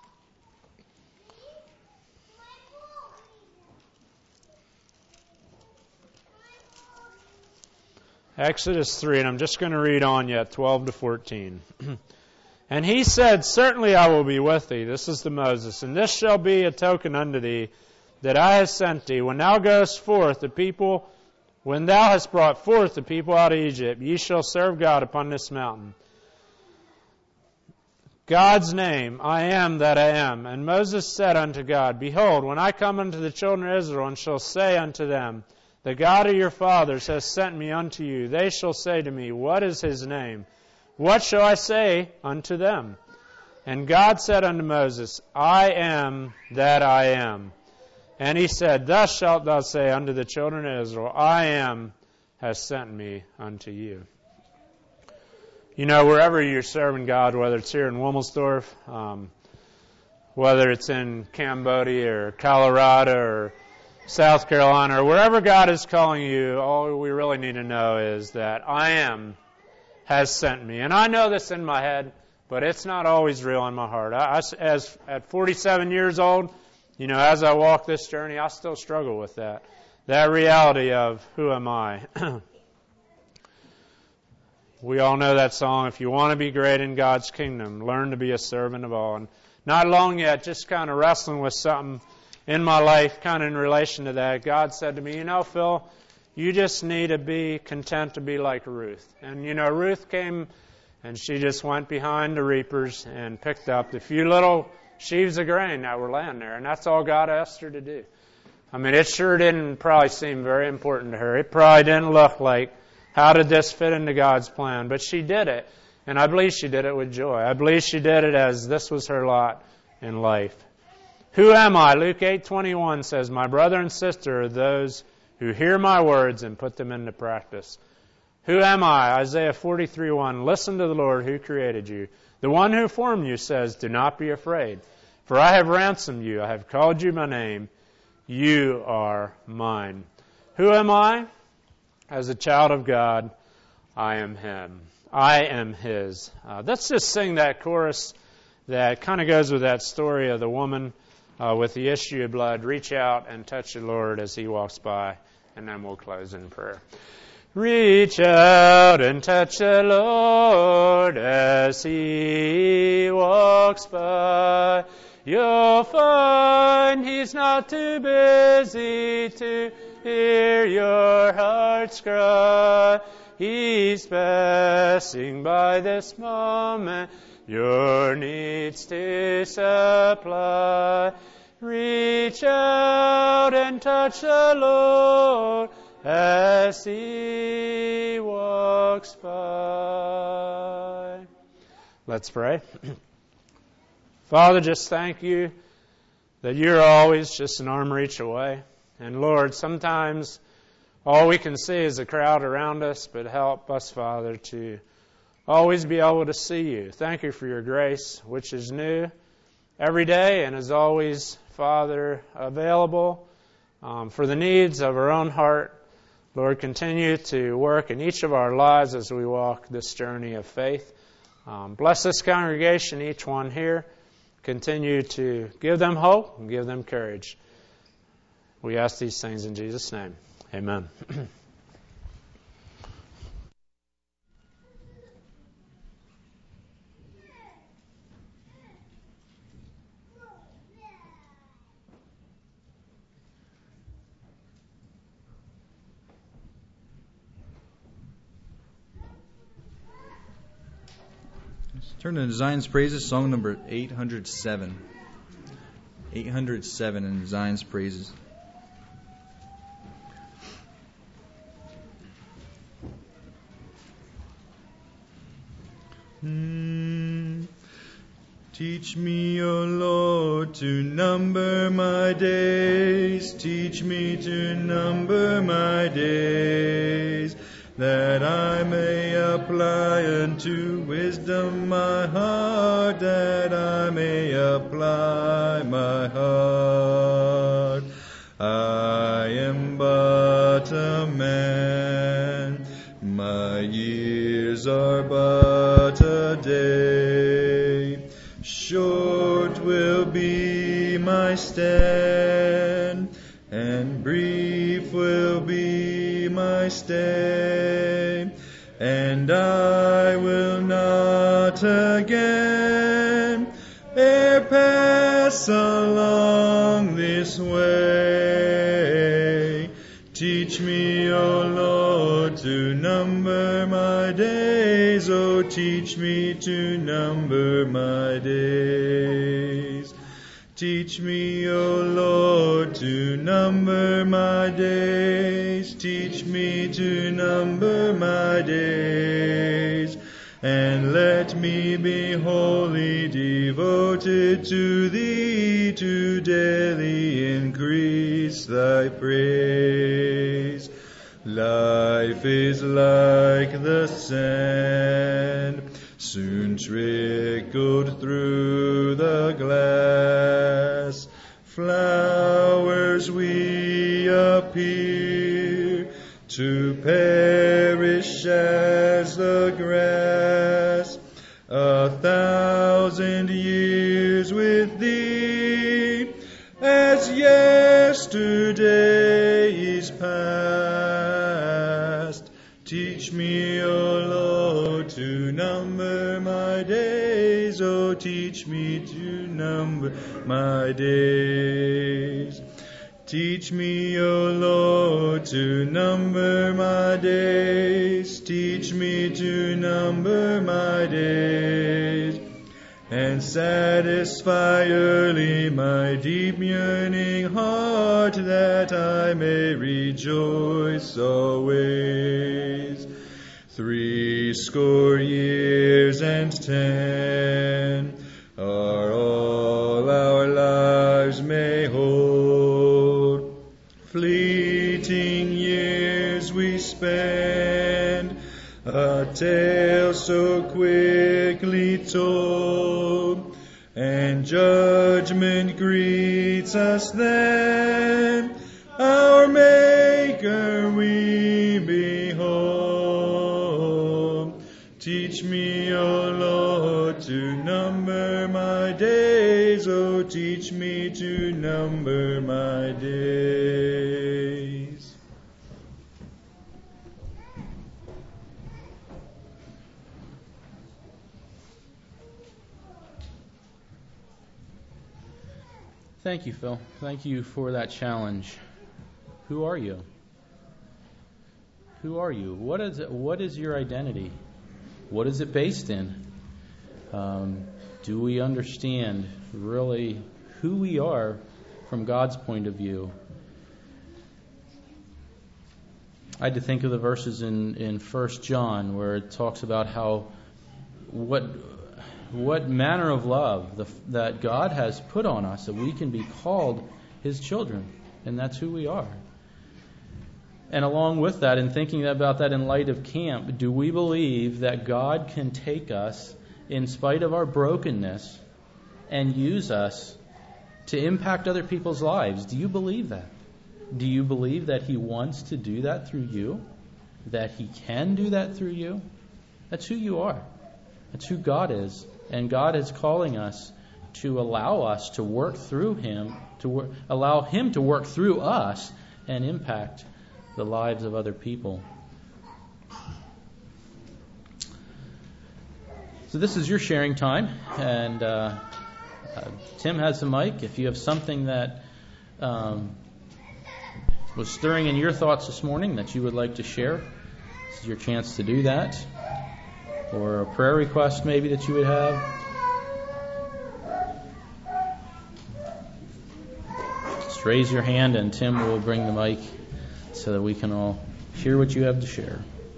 Exodus 3, and I'm just going to read on yet, 12 to 14. And he said, "Certainly I will be with thee." This is to Moses. "And this shall be a token unto thee that I have sent thee. When thou hast brought forth the people out of Egypt, ye shall serve God upon this mountain. God's name, I am that I am. And Moses said unto God, Behold, when I come unto the children of Israel, and shall say unto them, The God of your fathers has sent me unto you, they shall say to me, What is his name? What shall I say unto them? And God said unto Moses, I am that I am. And he said, Thus shalt thou say unto the children of Israel, I am has sent me unto you. You know, wherever you're serving God, whether it's here in Wilmersdorf, whether it's in Cambodia or Colorado or South Carolina, or wherever God is calling you, all we really need to know is that I am has sent me. And I know this in my head, but it's not always real in my heart. At 47 years old, you know, as I walk this journey, I still struggle with that reality of who am I? We all know that song, if you want to be great in God's kingdom, learn to be a servant of all. And not long yet, just kind of wrestling with something in my life, kind of in relation to that, God said to me, you know, Phil, you just need to be content to be like Ruth. And, you know, Ruth came and she just went behind the reapers and picked up the few little sheaves of grain that were laying there. And that's all God asked her to do. I mean, it sure didn't probably seem very important to her. It probably didn't look like, how did this fit into God's plan? But she did it. And I believe she did it with joy. I believe she did it as this was her lot in life. Who am I? Luke 8:21 says, My brother and sister are those who hear my words and put them into practice. Who am I? Isaiah 43:1. Listen to the Lord who created you. The one who formed you says, Do not be afraid. For I have ransomed you. I have called you by name. You are mine. Who am I? As a child of God, I am Him. I am His. Let's just sing that chorus that kind of goes with that story of the woman with the issue of blood. Reach out and touch the Lord as He walks by, and then we'll close in prayer. Reach out and touch the Lord as He walks by. You'll find He's not too busy to hear your heart's cry. He's passing by this moment, your needs to supply. Reach out and touch the Lord as He walks by. Let's pray. Father, just thank you that you're always just an arm reach away. And Lord, sometimes all we can see is a crowd around us, but help us, Father, to always be able to see you. Thank you for your grace, which is new every day and is always, Father, available for the needs of our own heart. Lord, continue to work in each of our lives as we walk this journey of faith. Bless this congregation, each one here. Continue to give them hope and give them courage. We ask these things in Jesus' name. Amen. Turn to Zion's Praises, song number 807. 807 in Zion's Praises. Teach me, O Lord, to number my days. Teach me to number my days, that I may apply unto wisdom my heart, that I may apply my heart. I am but a man, my years are but a day. Short will be my stand, and brief will be my stay, and I will not again e'er pass along this way. Teach me, O Lord, to number my days. O teach me to number my days. Teach me, O Lord, to number my days. Teach me to number my days. And let me be wholly devoted to Thee, to daily increase Thy praise. Life is like the sand, soon trickled through the glass. Flowers we appear to perish as the grass. 1,000 years with Thee, as yesterday is past. Teach me, O Lord, to number my days. O teach me to number my days. Teach me, O Lord, to number my days. Teach me to number my days. And satisfy early my deep yearning heart, that I may rejoice always. 60 years and 10 are all our lives may hold. Fleeting years we spend, a tale so quickly told, and judgment greets us then, our Maker we behold. Teach me, O Lord, to number my days. O teach me to number my days. Thank you, Phil. Thank you for that challenge. Who are you? Who are you? What is your identity? What is it based in? Do we understand really who we are from God's point of view? I had to think of the verses in 1 John where it talks about how what manner of love that God has put on us that we can be called His children, and that's who we are. And along with that, and thinking about that in light of camp, do we believe that God can take us in spite of our brokenness and use us to impact other people's lives? Do you believe that? Do you believe that He wants to do that through you? That He can do that through you? That's who you are. That's who God is. And God is calling us to allow us to work through Him, allow Him to work through us and impact the lives of other people. So this is your sharing time, and Tim has the mic. If you have something that was stirring in your thoughts this morning that you would like to share, this is your chance to do that. Or a prayer request maybe that you would have. Just raise your hand and Tim will bring the mic so that we can all hear what you have to share.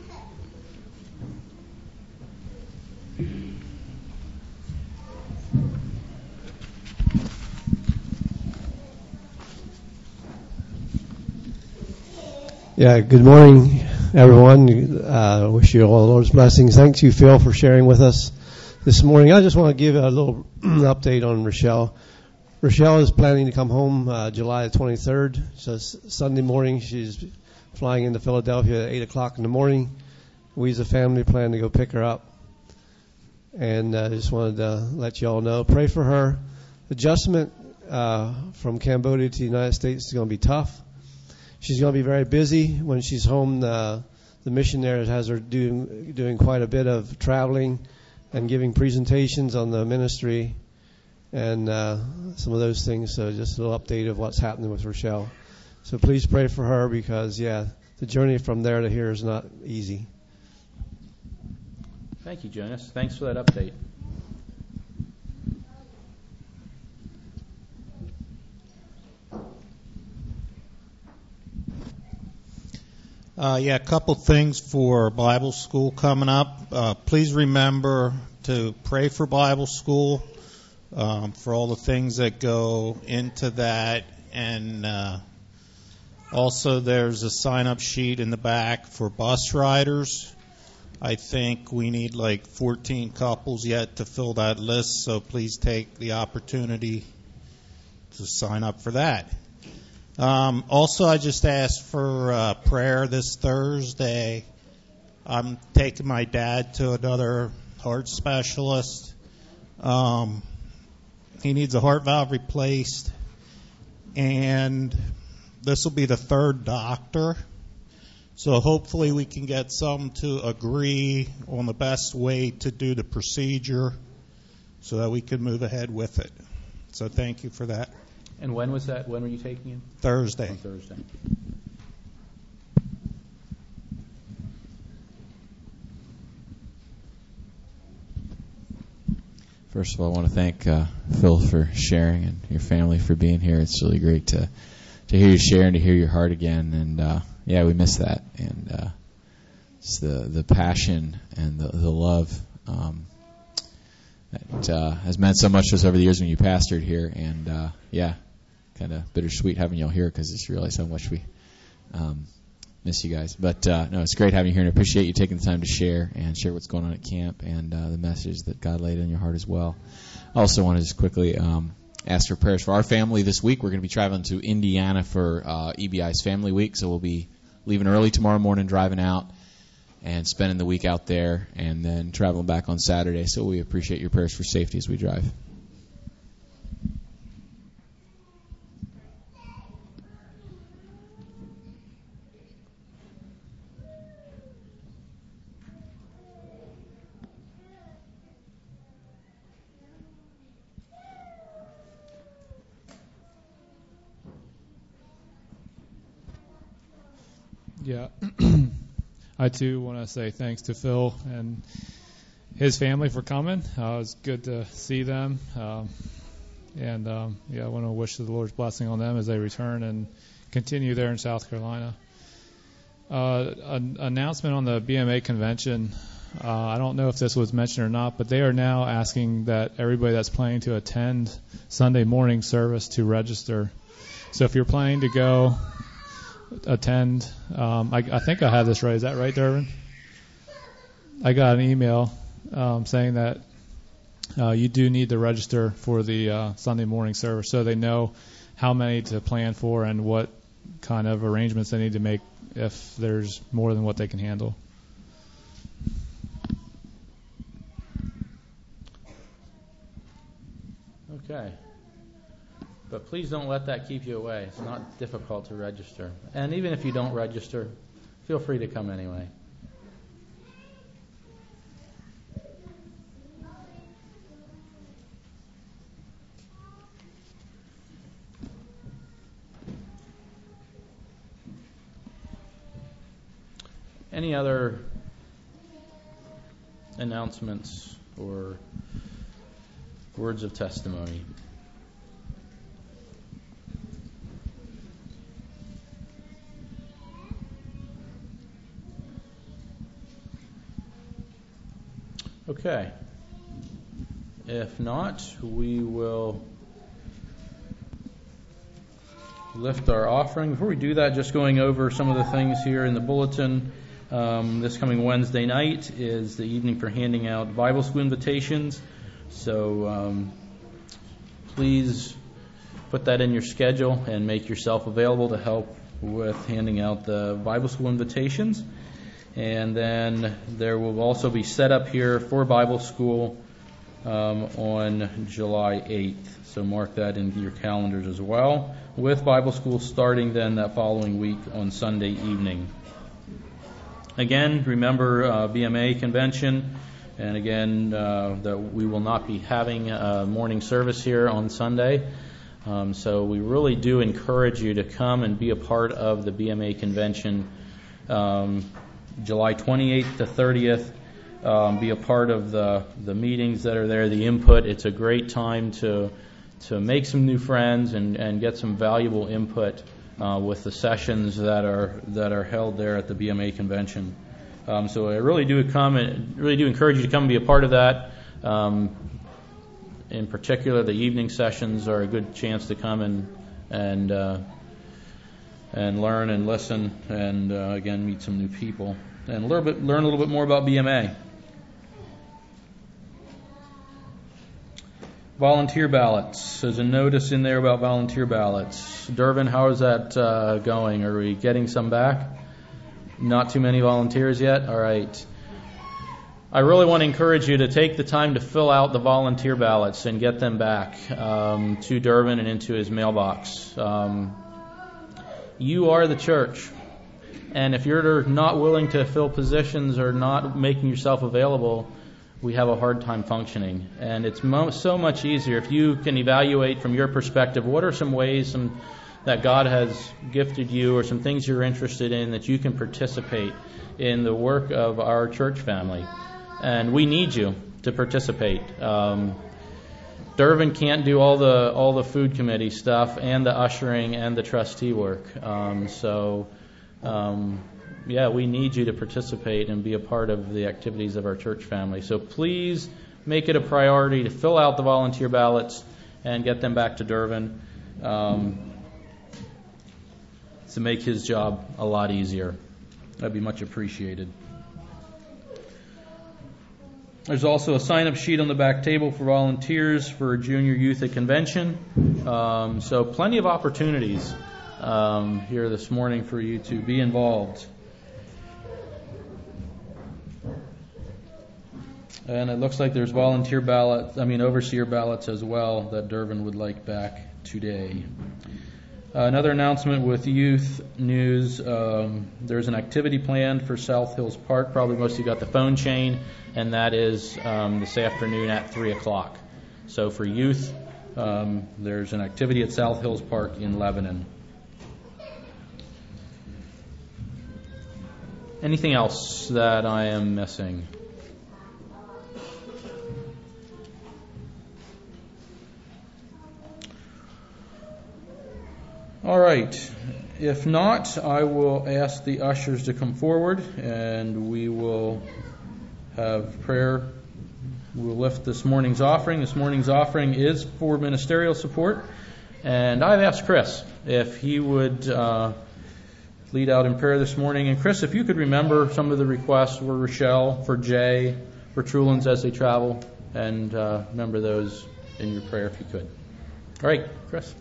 Yeah, good morning, everyone. Wish you all the Lord's blessings. Thanks you, Phil, for sharing with us this morning. I just want to give a little update on Rochelle. Rochelle is planning to come home July 23rd. So Sunday morning, she's flying into Philadelphia at 8 o'clock in the morning. We as a family plan to go pick her up. And I just wanted to let you all know. Pray for her. Adjustment from Cambodia to the United States is going to be tough. She's going to be very busy when she's home. The mission there has her doing quite a bit of traveling and giving presentations on the ministry and some of those things. So just a little update of what's happening with Rochelle. So please pray for her because, the journey from there to here is not easy. Thank you, Jonas. Thanks for that update. A couple things for Bible school coming up. Please remember to pray for Bible school, for all the things that go into that. And also there's a sign-up sheet in the back for bus riders. I think we need 14 couples yet to fill that list, so please take the opportunity to sign up for that. Also, I just asked for prayer this Thursday. I'm taking my dad to another heart specialist. He needs a heart valve replaced, and this will be the third doctor. So hopefully we can get some to agree on the best way to do the procedure so that we can move ahead with it. So thank you for that. And when was that? When were you taking him? Thursday. On Thursday. First of all, I want to thank Phil for sharing and your family for being here. It's really great to hear you share and to hear your heart again. And we miss that. And it's the passion and the love that has meant so much to us over the years when you pastored here. And kind of bittersweet having y'all here because I just realized how much we miss you guys. But it's great having you here, and I appreciate you taking the time to share what's going on at camp and the message that God laid in your heart as well. I also want to just quickly ask for prayers for our family this week. We're going to be traveling to Indiana for EBI's Family Week, so we'll be leaving early tomorrow morning, driving out and spending the week out there, and then traveling back on Saturday. So we appreciate your prayers for safety as we drive. Yeah, I too want to say thanks to Phil and his family for coming. It was good to see them, I want to wish the Lord's blessing on them as they return and continue there in South Carolina. An announcement on the BMA convention. I don't know if this was mentioned or not, but they are now asking that everybody that's planning to attend Sunday morning service to register. So if you're planning to go, attend. I think I have this right. Is that right, Durbin? I got an email saying that you do need to register for the Sunday morning service, so they know how many to plan for and what kind of arrangements they need to make if there's more than what they can handle. Okay. But please don't let that keep you away. It's not difficult to register. And even if you don't register, feel free to come anyway. Any other announcements or words of testimony? Okay. If not, we will lift our offering. Before we do that, just going over some of the things here in the bulletin. This coming Wednesday night is the evening for handing out Bible school invitations. So please put that in your schedule and make yourself available to help with handing out the Bible school invitations. And then there will also be set up here for Bible school on July 8th. So mark that in your calendars as well, with Bible school starting then that following week on Sunday evening. Again, remember BMA convention, and again that we will not be having a morning service here on Sunday. So we really do encourage you to come and be a part of the BMA convention July 28th to 30th. Be a part of the meetings that are there, the input. It's a great time to make some new friends and get some valuable input with the sessions that are held there at the BMA convention. So I really do encourage you to come and be a part of that. In particular, the evening sessions are a good chance to come and learn and listen and again meet some new people and learn a little bit more about BMA. Volunteer ballots. There's a notice in there about volunteer ballots. Durbin, how is that going? Are we getting some back? Not too many volunteers yet? All right. I really want to encourage you to take the time to fill out the volunteer ballots and get them back to Durbin and into his mailbox. You are the church. And if you're not willing to fill positions or not making yourself available, we have a hard time functioning. And it's so much easier if you can evaluate from your perspective what are some ways that God has gifted you or some things you're interested in that you can participate in the work of our church family. And we need you to participate. Durbin can't do all the food committee stuff and the ushering and the trustee work. We need you to participate and be a part of the activities of our church family. So please make it a priority to fill out the volunteer ballots and get them back to Durbin to make his job a lot easier. That'd be much appreciated. There's also a sign-up sheet on the back table for volunteers for Junior Youth at Convention. So plenty of opportunities here this morning for you to be involved. And it looks like there's overseer ballots as well that Durbin would like back today. Another announcement with youth news. There's an activity planned for South Hills Park. Probably most of you got the phone chain, and that is this afternoon at 3 o'clock. So for youth, there's an activity at South Hills Park in Lebanon. Anything else that I am missing? All right. If not, I will ask the ushers to come forward and we will have prayer. We will lift this morning's offering. This morning's offering is for ministerial support. And I've asked Chris if he would lead out in prayer this morning. And Chris, if you could remember some of the requests for Rochelle, for Jay, for Trulans as they travel, and remember those in your prayer if you could. All right, Chris.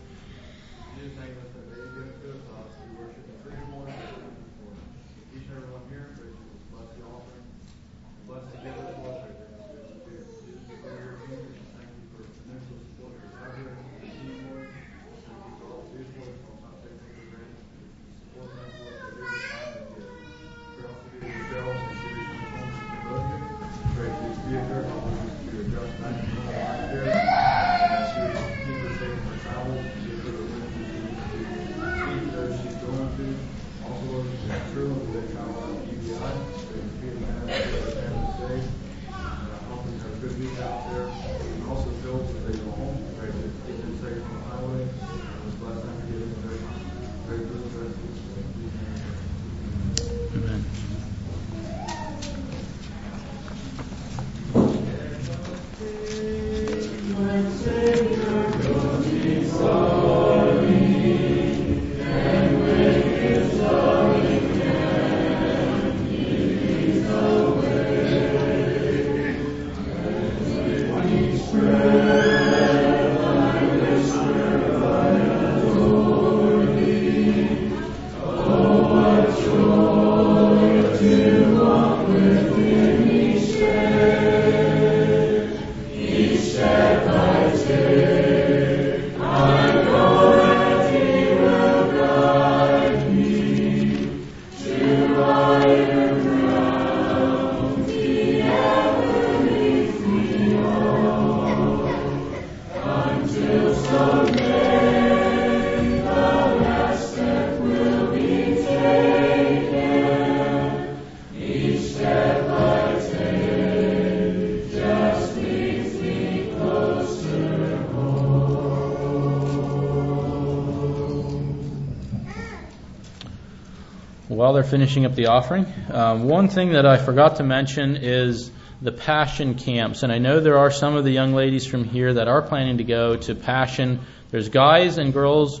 While they're finishing up the offering, one thing that I forgot to mention is the Passion camps. And I know there are some of the young ladies from here that are planning to go to Passion. There's guys and girls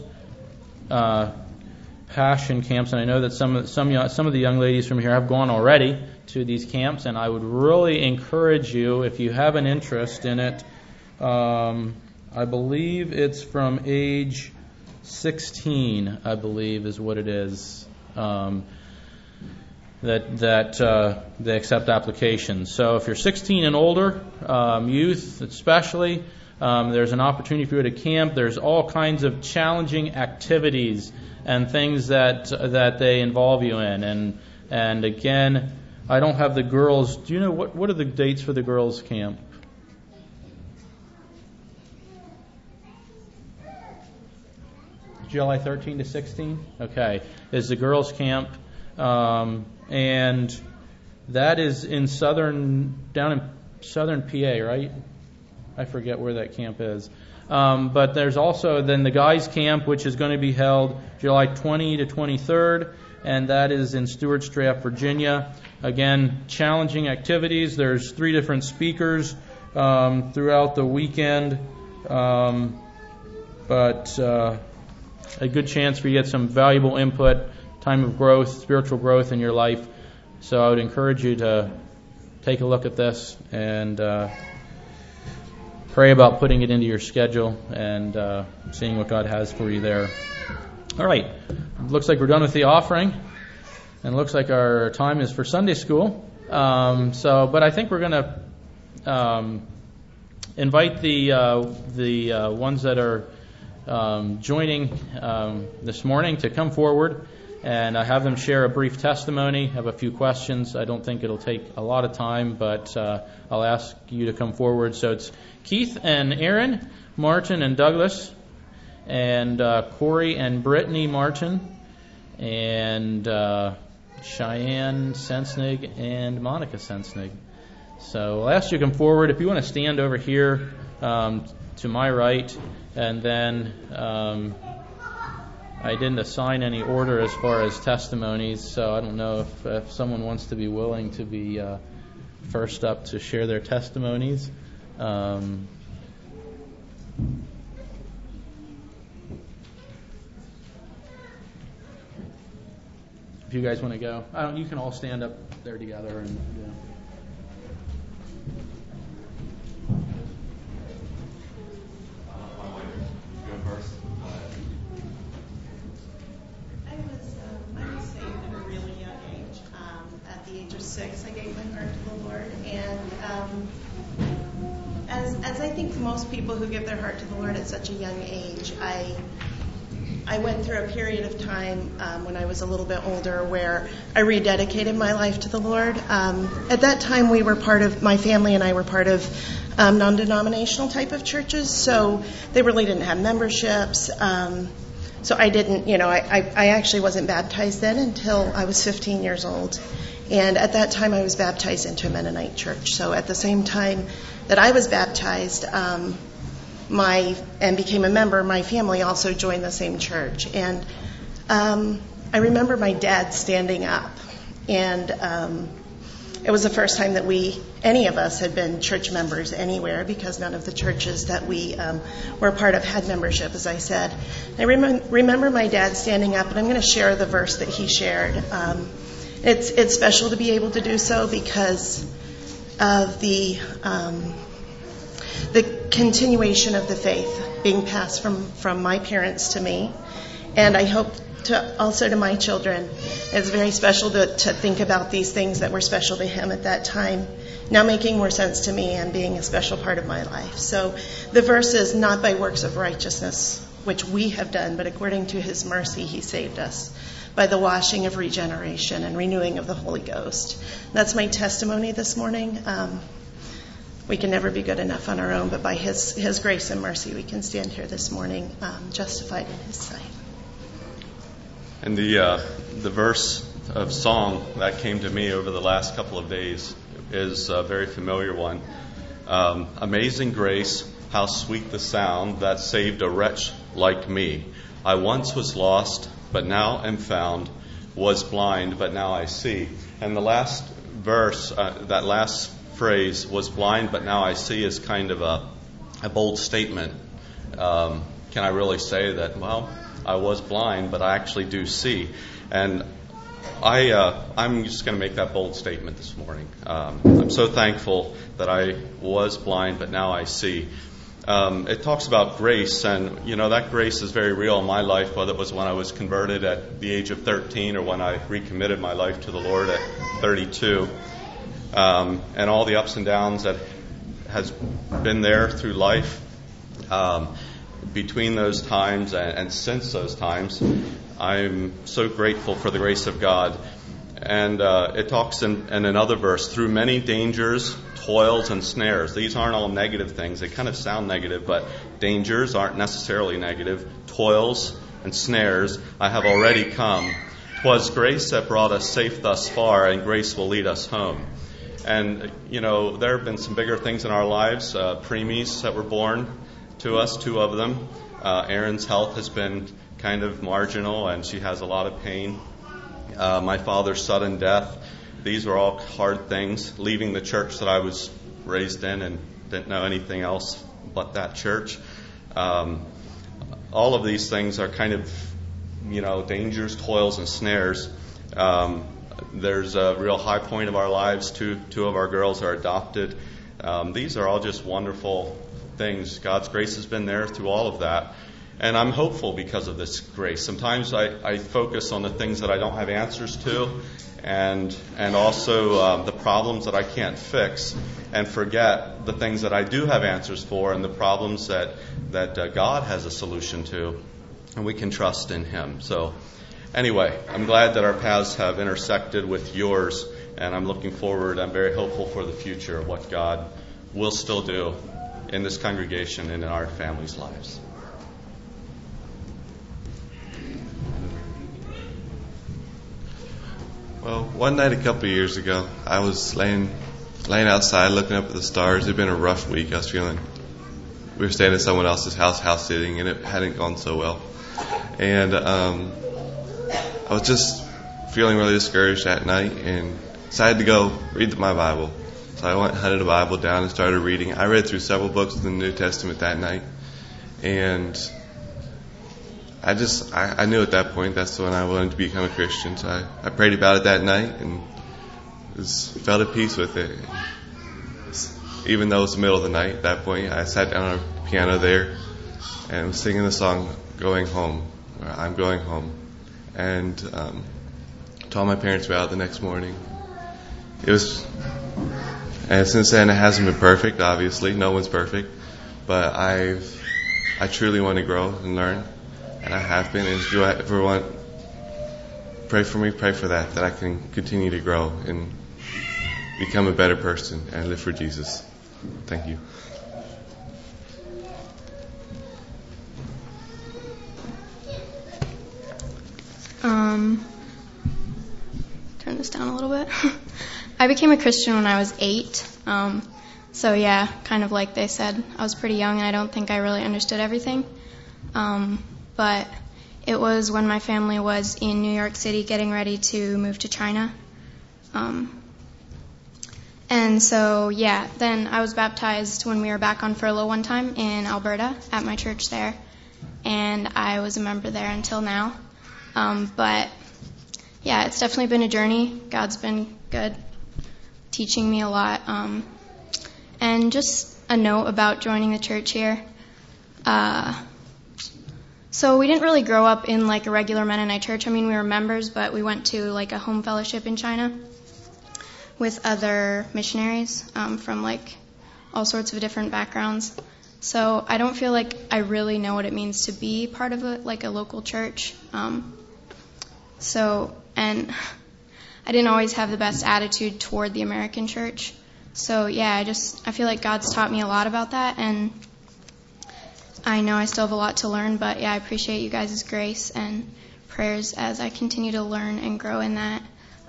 Passion camps, and I know that some of the young ladies from here have gone already to these camps. And I would really encourage you, if you have an interest in it, I believe it's from age 16. I believe is what it is. That they accept applications. So if you're 16 and older, youth especially, there's an opportunity for you to camp. There's all kinds of challenging activities and things that they involve you in. And again, I don't have the girls. Do you know what are the dates for the girls' camp? July 13 to 16? Okay. Is the girls' camp. And that is in down in southern PA, right? I forget where that camp is. But there's also then the guys' camp, which is going to be held July 20 to 23rd, and that is in Stuarts Draft, Virginia. Again, challenging activities. There's 3 different speakers throughout the weekend. But a good chance for you to get some valuable input, time of growth, spiritual growth in your life. So I would encourage you to take a look at this and pray about putting it into your schedule and seeing what God has for you there. All right. Looks like we're done with the offering, and looks like our time is for Sunday school. But I think we're going to invite the ones that are joining this morning to come forward and have them share a brief testimony. Have a few questions. I don't think it'll take a lot of time, but I'll ask you to come forward. So it's Keith and Aaron, Martin and Douglas, and Corey and Brittany Martin, and Cheyenne Sensnig and Monica Sensnig. So I'll ask you to come forward. If you want to stand over here to my right, and then I didn't assign any order as far as testimonies, so I don't know if someone wants to be willing to be first up to share their testimonies. if you guys want to go, you can all stand up there together and. I was saved at a really young age. At the age of 6, I gave my heart to the Lord, and as I think most people who give their heart to the Lord at such a young age, I went through a period of time when I was a little bit older where I rededicated my life to the Lord. At that time, my family and I were part of non-denominational type of churches, so they really didn't have memberships. So I didn't, I actually wasn't baptized then until I was 15 years old. And at that time, I was baptized into a Mennonite church. So at the same time that I was baptized, and became a member, my family also joined the same church. And I remember my dad standing up, and it was the first time that any of us had been church members anywhere, because none of the churches that we were a part of had membership, as I said. I remember my dad standing up, and I'm going to share the verse that he shared. It's special to be able to do so because of the continuation of the faith being passed from my parents to me, and I hope also to my children. It's very special to think about these things that were special to him at that time, now making more sense to me and being a special part of my life. So the verse is, not by works of righteousness, which we have done, but according to his mercy he saved us by the washing of regeneration and renewing of the Holy Ghost. That's my testimony this morning. We can never be good enough on our own, but by his grace and mercy we can stand here this morning justified in his sight. And the verse of song that came to me over the last couple of days is a very familiar one. Amazing grace, how sweet the sound that saved a wretch like me. I once was lost, but now am found, was blind, but now I see. And the last verse, that last phrase, was blind, but now I see, is kind of a bold statement. Can I really say that, well, I was blind, but I actually do see? And I'm just going to make that bold statement this morning. I'm so thankful that I was blind, but now I see. It talks about grace, and that grace is very real in my life, whether it was when I was converted at the age of 13 or when I recommitted my life to the Lord at 32. And all the ups and downs that has been there through life. Between those times and since those times, I'm so grateful for the grace of God. And it talks in another verse, through many dangers, toils, and snares. These aren't all negative things. They kind of sound negative, but dangers aren't necessarily negative. Toils and snares, I have already come. 'Twas grace that brought us safe thus far, and grace will lead us home. And, there have been some bigger things in our lives, preemies that were born to us, 2 of them. Erin's health has been kind of marginal, and she has a lot of pain. My father's sudden death. These were all hard things. Leaving the church that I was raised in and didn't know anything else but that church. All of these things are kind of, dangers, toils, and snares. There's a real high point of our lives. Two of our girls are adopted. These are all just wonderful things. God's grace has been there through all of that. And I'm hopeful because of this grace. Sometimes I focus on the things that I don't have answers to, and also the problems that I can't fix, and forget the things that I do have answers for, and the problems that God has a solution to, and we can trust in Him. So anyway, I'm glad that our paths have intersected with yours, and I'm looking forward. I'm very hopeful for the future of what God will still do in this congregation and in our families' lives. Well, one night a couple of years ago, I was laying outside looking up at the stars. It had been a rough week. We were staying at someone else's house sitting, and it hadn't gone so well. And I was just feeling really discouraged that night and decided to go read my Bible. So I went and hunted a Bible down and started reading. I read through several books of the New Testament that night. And I knew at that point that's when I wanted to become a Christian. So I prayed about it that night and felt at peace with it. Even though it was the middle of the night at that point, I sat down on a piano there and was singing the song Going Home, or I'm Going Home. And told my parents about it the next morning. And since then it hasn't been perfect, obviously. No one's perfect. But I truly want to grow and learn. And I have been. And if you ever want, pray for me, pray for that I can continue to grow and become a better person and live for Jesus. Thank you. Turn this down a little bit. I became a Christian when I was 8. So yeah, kind of like they said, I was pretty young and I don't think I really understood everything. But it was when my family was in New York City getting ready to move to China. And so yeah, then I was baptized when we were back on furlough one time in Alberta at my church there. And I was a member there until now. But yeah, it's definitely been a journey. God's been good, teaching me a lot. And just a note about joining the church here. So we didn't really grow up in like a regular Mennonite church. I mean, we were members, but we went to like a home fellowship in China with other missionaries from like all sorts of different backgrounds. So I don't feel like I really know what it means to be part of a local church. And I didn't always have the best attitude toward the American church. So yeah, I feel like God's taught me a lot about that, and I know I still have a lot to learn, but yeah, I appreciate you guys' grace and prayers as I continue to learn and grow in that.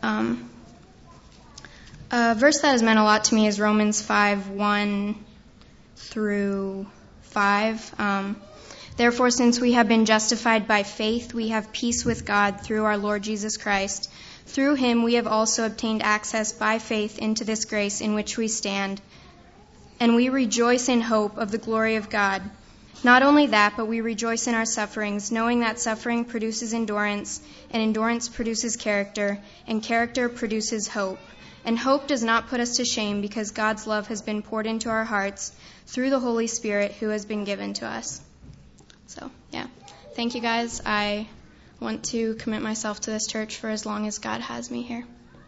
A verse that has meant a lot to me is Romans 5:1 through 5. Therefore, since we have been justified by faith, we have peace with God through our Lord Jesus Christ. Through him we have also obtained access by faith into this grace in which we stand. And we rejoice in hope of the glory of God. Not only that, but we rejoice in our sufferings, knowing that suffering produces endurance, and endurance produces character, and character produces hope. And hope does not put us to shame, because God's love has been poured into our hearts through the Holy Spirit who has been given to us. So, yeah. Thank you, guys. I want to commit myself to this church for as long as God has me here.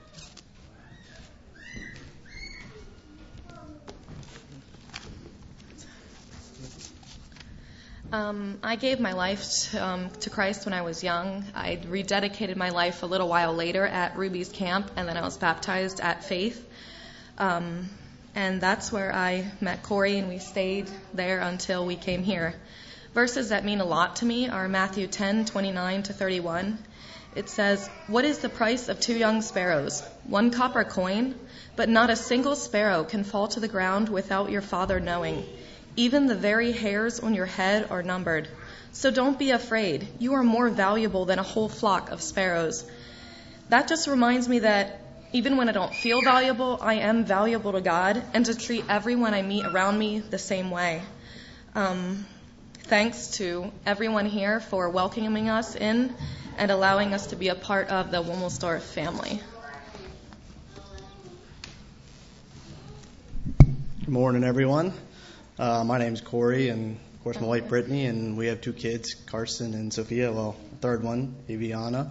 I gave my life to Christ when I was young. I rededicated my life a little while later at Ruby's camp, and then I was baptized at Faith. And that's where I met Corey, and we stayed there until we came here. Verses that mean a lot to me are Matthew 10:29-31. It says, "What is the price of 2 young sparrows? 1 copper coin? But not a single sparrow can fall to the ground without your Father knowing. Even the very hairs on your head are numbered. So don't be afraid. You are more valuable than a whole flock of sparrows." That just reminds me that even when I don't feel valuable, I am valuable to God, and to treat everyone I meet around me the same way. Thanks to everyone here for welcoming us in and allowing us to be a part of the Womelsdorf family. Good morning, everyone. My name's Corey, and of course my wife Brittany, and we have 2 kids, Carson and Sophia. Well, third one, Viviana.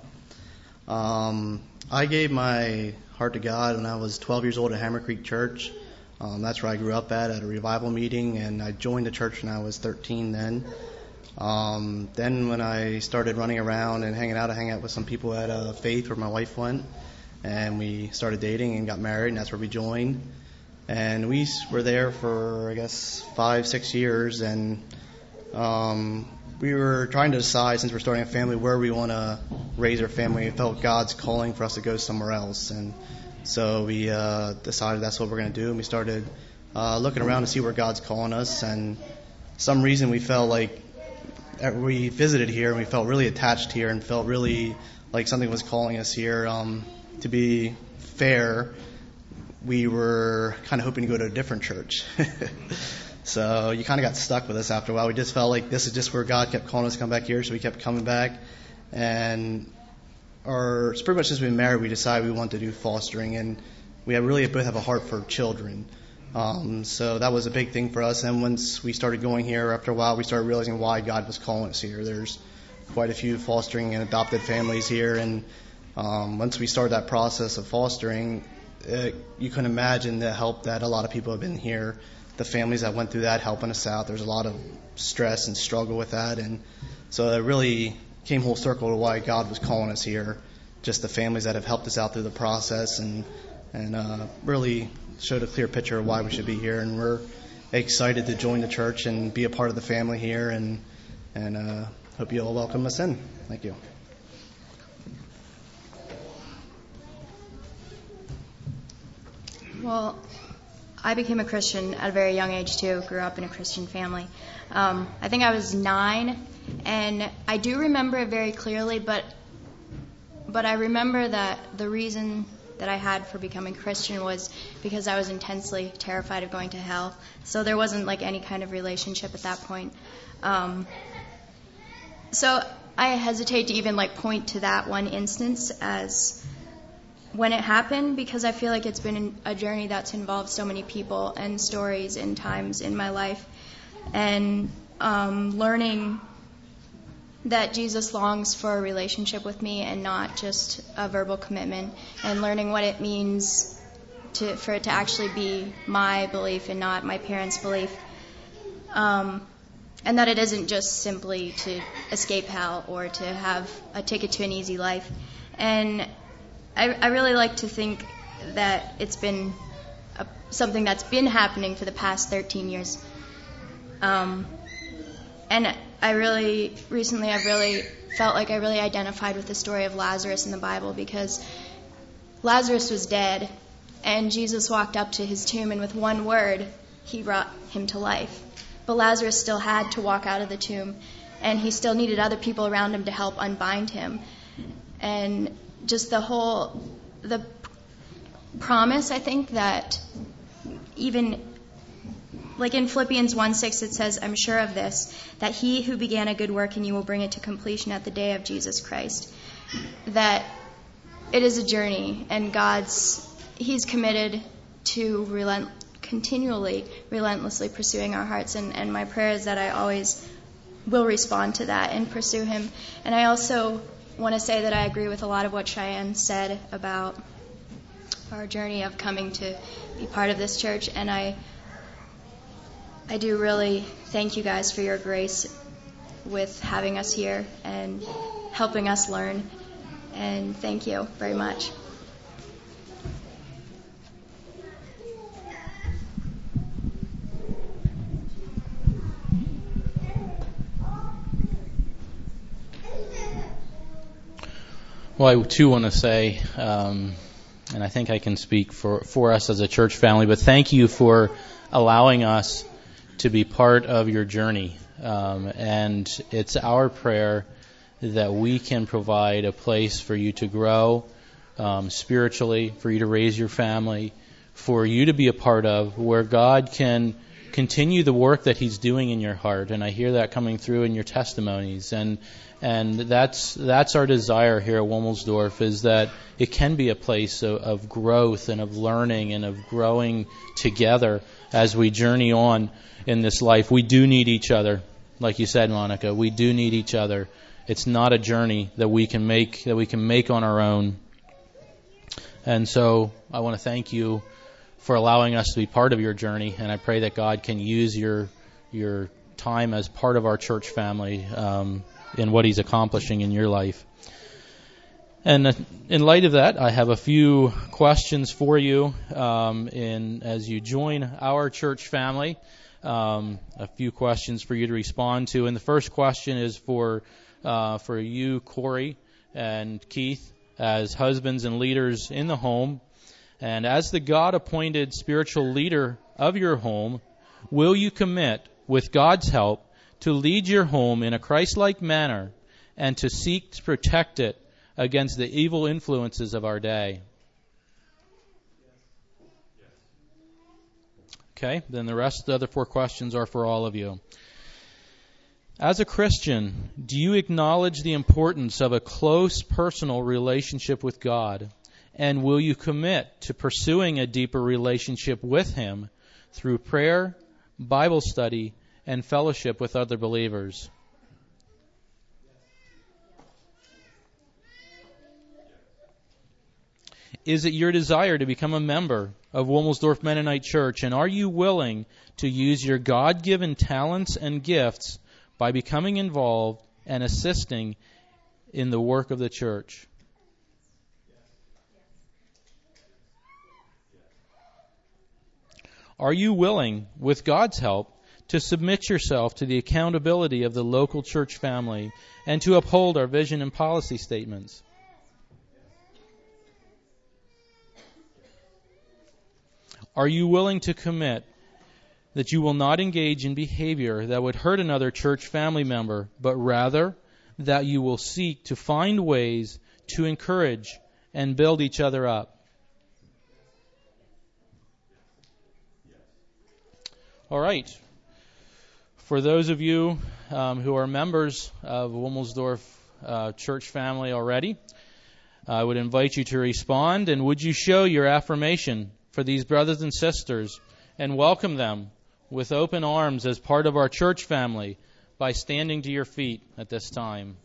I gave my heart to God when I was 12 years old at Hammer Creek Church. That's where I grew up at a revival meeting, and I joined the church when I was 13 then. Then when I started running around and hanging out, I hung out with some people at Faith where my wife went, and we started dating and got married, and that's where we joined. And we were there for, I guess, 5-6 years, and we were trying to decide, since we're starting a family, where we want to raise our family. We felt God's calling for us to go somewhere else, and so we decided that's what we're going to do, and we started looking around to see where God's calling us, and some reason we felt like we visited here, and we felt really attached here and felt really like something was calling us here. To be fair, we were kind of hoping to go to a different church. So you kind of got stuck with us after a while. We just felt like this is just where God kept calling us to come back here, so we kept coming back. And it's pretty much since we've been married, we decided we wanted to do fostering, and we really both have a heart for children. So that was a big thing for us. And once we started going here, after a while, we started realizing why God was calling us here. There's quite a few fostering and adopted families here, and once we started that process of fostering, you can imagine the help that a lot of people have been here, the families that went through that helping us out. There's a lot of stress and struggle with that, and so it really came full circle to why God was calling us here, just the families that have helped us out through the process, and really showed a clear picture of why we should be here. And we're excited to join the church and be a part of the family here, and hope you all welcome us in. Thank you. Well, I became a Christian at a very young age, too. Grew up in a Christian family. I think I was 9, and I do remember it very clearly, but I remember that the reason that I had for becoming Christian was because I was intensely terrified of going to hell. So there wasn't like any kind of relationship at that point. So I hesitate to even like point to that one instance as when it happened, because I feel like it's been a journey that's involved so many people and stories and times in my life. And learning that Jesus longs for a relationship with me and not just a verbal commitment, and learning what it means for it to actually be my belief and not my parents' belief. And that it isn't just simply to escape hell or to have a ticket to an easy life. And I really like to think that it's been something that's been happening for the past 13 years. And I've really felt like I really identified with the story of Lazarus in the Bible, because Lazarus was dead, and Jesus walked up to his tomb, and with one word, he brought him to life. But Lazarus still had to walk out of the tomb, and he still needed other people around him to help unbind him. And just the promise, I think, that even like in Philippians 1:6 it says, "I'm sure of this, that he who began a good work in you will bring it to completion at the day of Jesus Christ." That it is a journey, and he's committed to continually, relentlessly pursuing our hearts. And my prayer is that I always will respond to that and pursue him. And I also want to say that I agree with a lot of what Cheyenne said about our journey of coming to be part of this church. And I do really thank you guys for your grace with having us here and helping us learn. And thank you very much. Well, I too want to say, and I think I can speak for us as a church family, but thank you for allowing us to be part of your journey. And it's our prayer that we can provide a place for you to grow spiritually, for you to raise your family, for you to be a part of, where God can continue the work that he's doing in your heart. And I hear that coming through in your testimonies. And that's our desire here at Womelsdorf, is that it can be a place of growth and of learning and of growing together as we journey on in this life. We do need each other. Like you said, Monica, we do need each other. It's not a journey that we can make on our own. And so I want to thank you for allowing us to be part of your journey, and I pray that God can use your time as part of our church family in what he's accomplishing in your life. And in light of that, I have a few questions for you as you join our church family. A few questions for you to respond to. And the first question is for you, Corey and Keith, as husbands and leaders in the home. And as the God-appointed spiritual leader of your home, will you commit, with God's help, to lead your home in a Christ-like manner and to seek to protect it against the evil influences of our day? Okay, then the rest of the other 4 questions are for all of you. As a Christian, do you acknowledge the importance of a close personal relationship with God? And will you commit to pursuing a deeper relationship with Him through prayer, Bible study, and fellowship with other believers? Is it your desire to become a member of Wilmersdorf Mennonite Church, and are you willing to use your God-given talents and gifts by becoming involved and assisting in the work of the church? Are you willing, with God's help, to submit yourself to the accountability of the local church family and to uphold our vision and policy statements? Are you willing to commit that you will not engage in behavior that would hurt another church family member, but rather that you will seek to find ways to encourage and build each other up? All right. For those of you who are members of Wilmersdorf church family already, I would invite you to respond, and would you show your affirmation for these brothers and sisters and welcome them with open arms as part of our church family by standing to your feet at this time.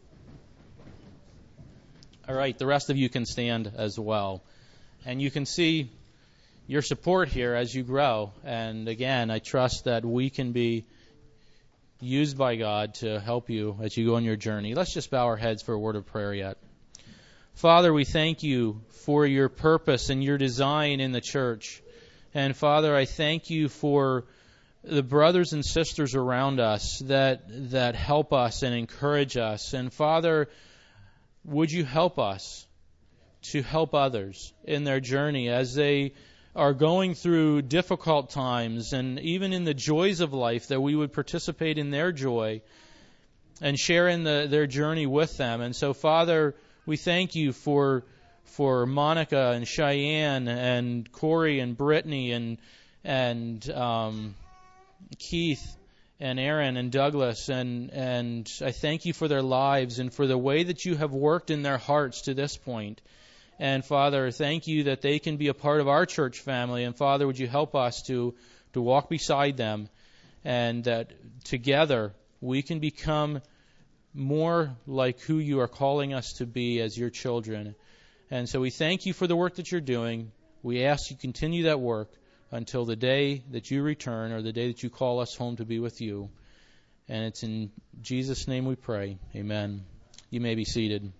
All right, the rest of you can stand as well. And you can see your support here as you grow. And again, I trust that we can be used by God to help you as you go on your journey. Let's just bow our heads for a word of prayer yet. Father, we thank you for your purpose and your design in the church. And Father, I thank you for the brothers and sisters around us that help us and encourage us. And Father, would you help us to help others in their journey as they are going through difficult times, and even in the joys of life, that we would participate in their joy and share in their journey with them. And so, Father, we thank you for Monica and Cheyenne and Corey and Brittany and Keith and Aaron and Douglas, and I thank you for their lives and for the way that you have worked in their hearts to this point. And Father, thank you that they can be a part of our church family. And Father, would you help us to walk beside them, and that together we can become more like who you are calling us to be as your children. And so we thank you for the work that you're doing. We ask you continue that work until the day that you return, or the day that you call us home to be with you. And it's in Jesus' name we pray. Amen. You may be seated.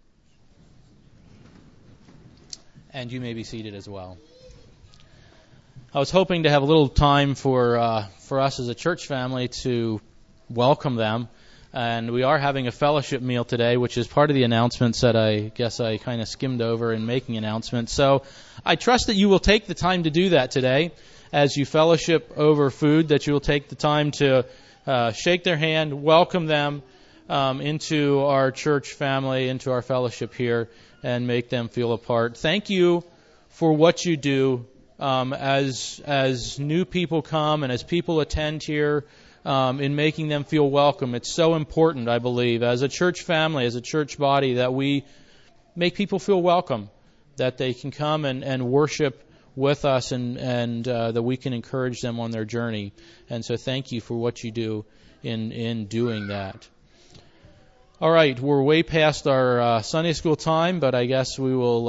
And you may be seated as well. I was hoping to have a little time for us as a church family to welcome them. And we are having a fellowship meal today, which is part of the announcements that I guess I kind of skimmed over in making announcements. So I trust that you will take the time to do that today as you fellowship over food, that you will take the time to shake their hand, welcome them into our church family, into our fellowship here, and make them feel a part. Thank you for what you do as new people come and as people attend here, in making them feel welcome. It's so important, I believe, as a church family, as a church body, that we make people feel welcome, that they can come and worship with us, and that we can encourage them on their journey. And so thank you for what you do in doing that. All right, we're way past our Sunday school time, but I guess we will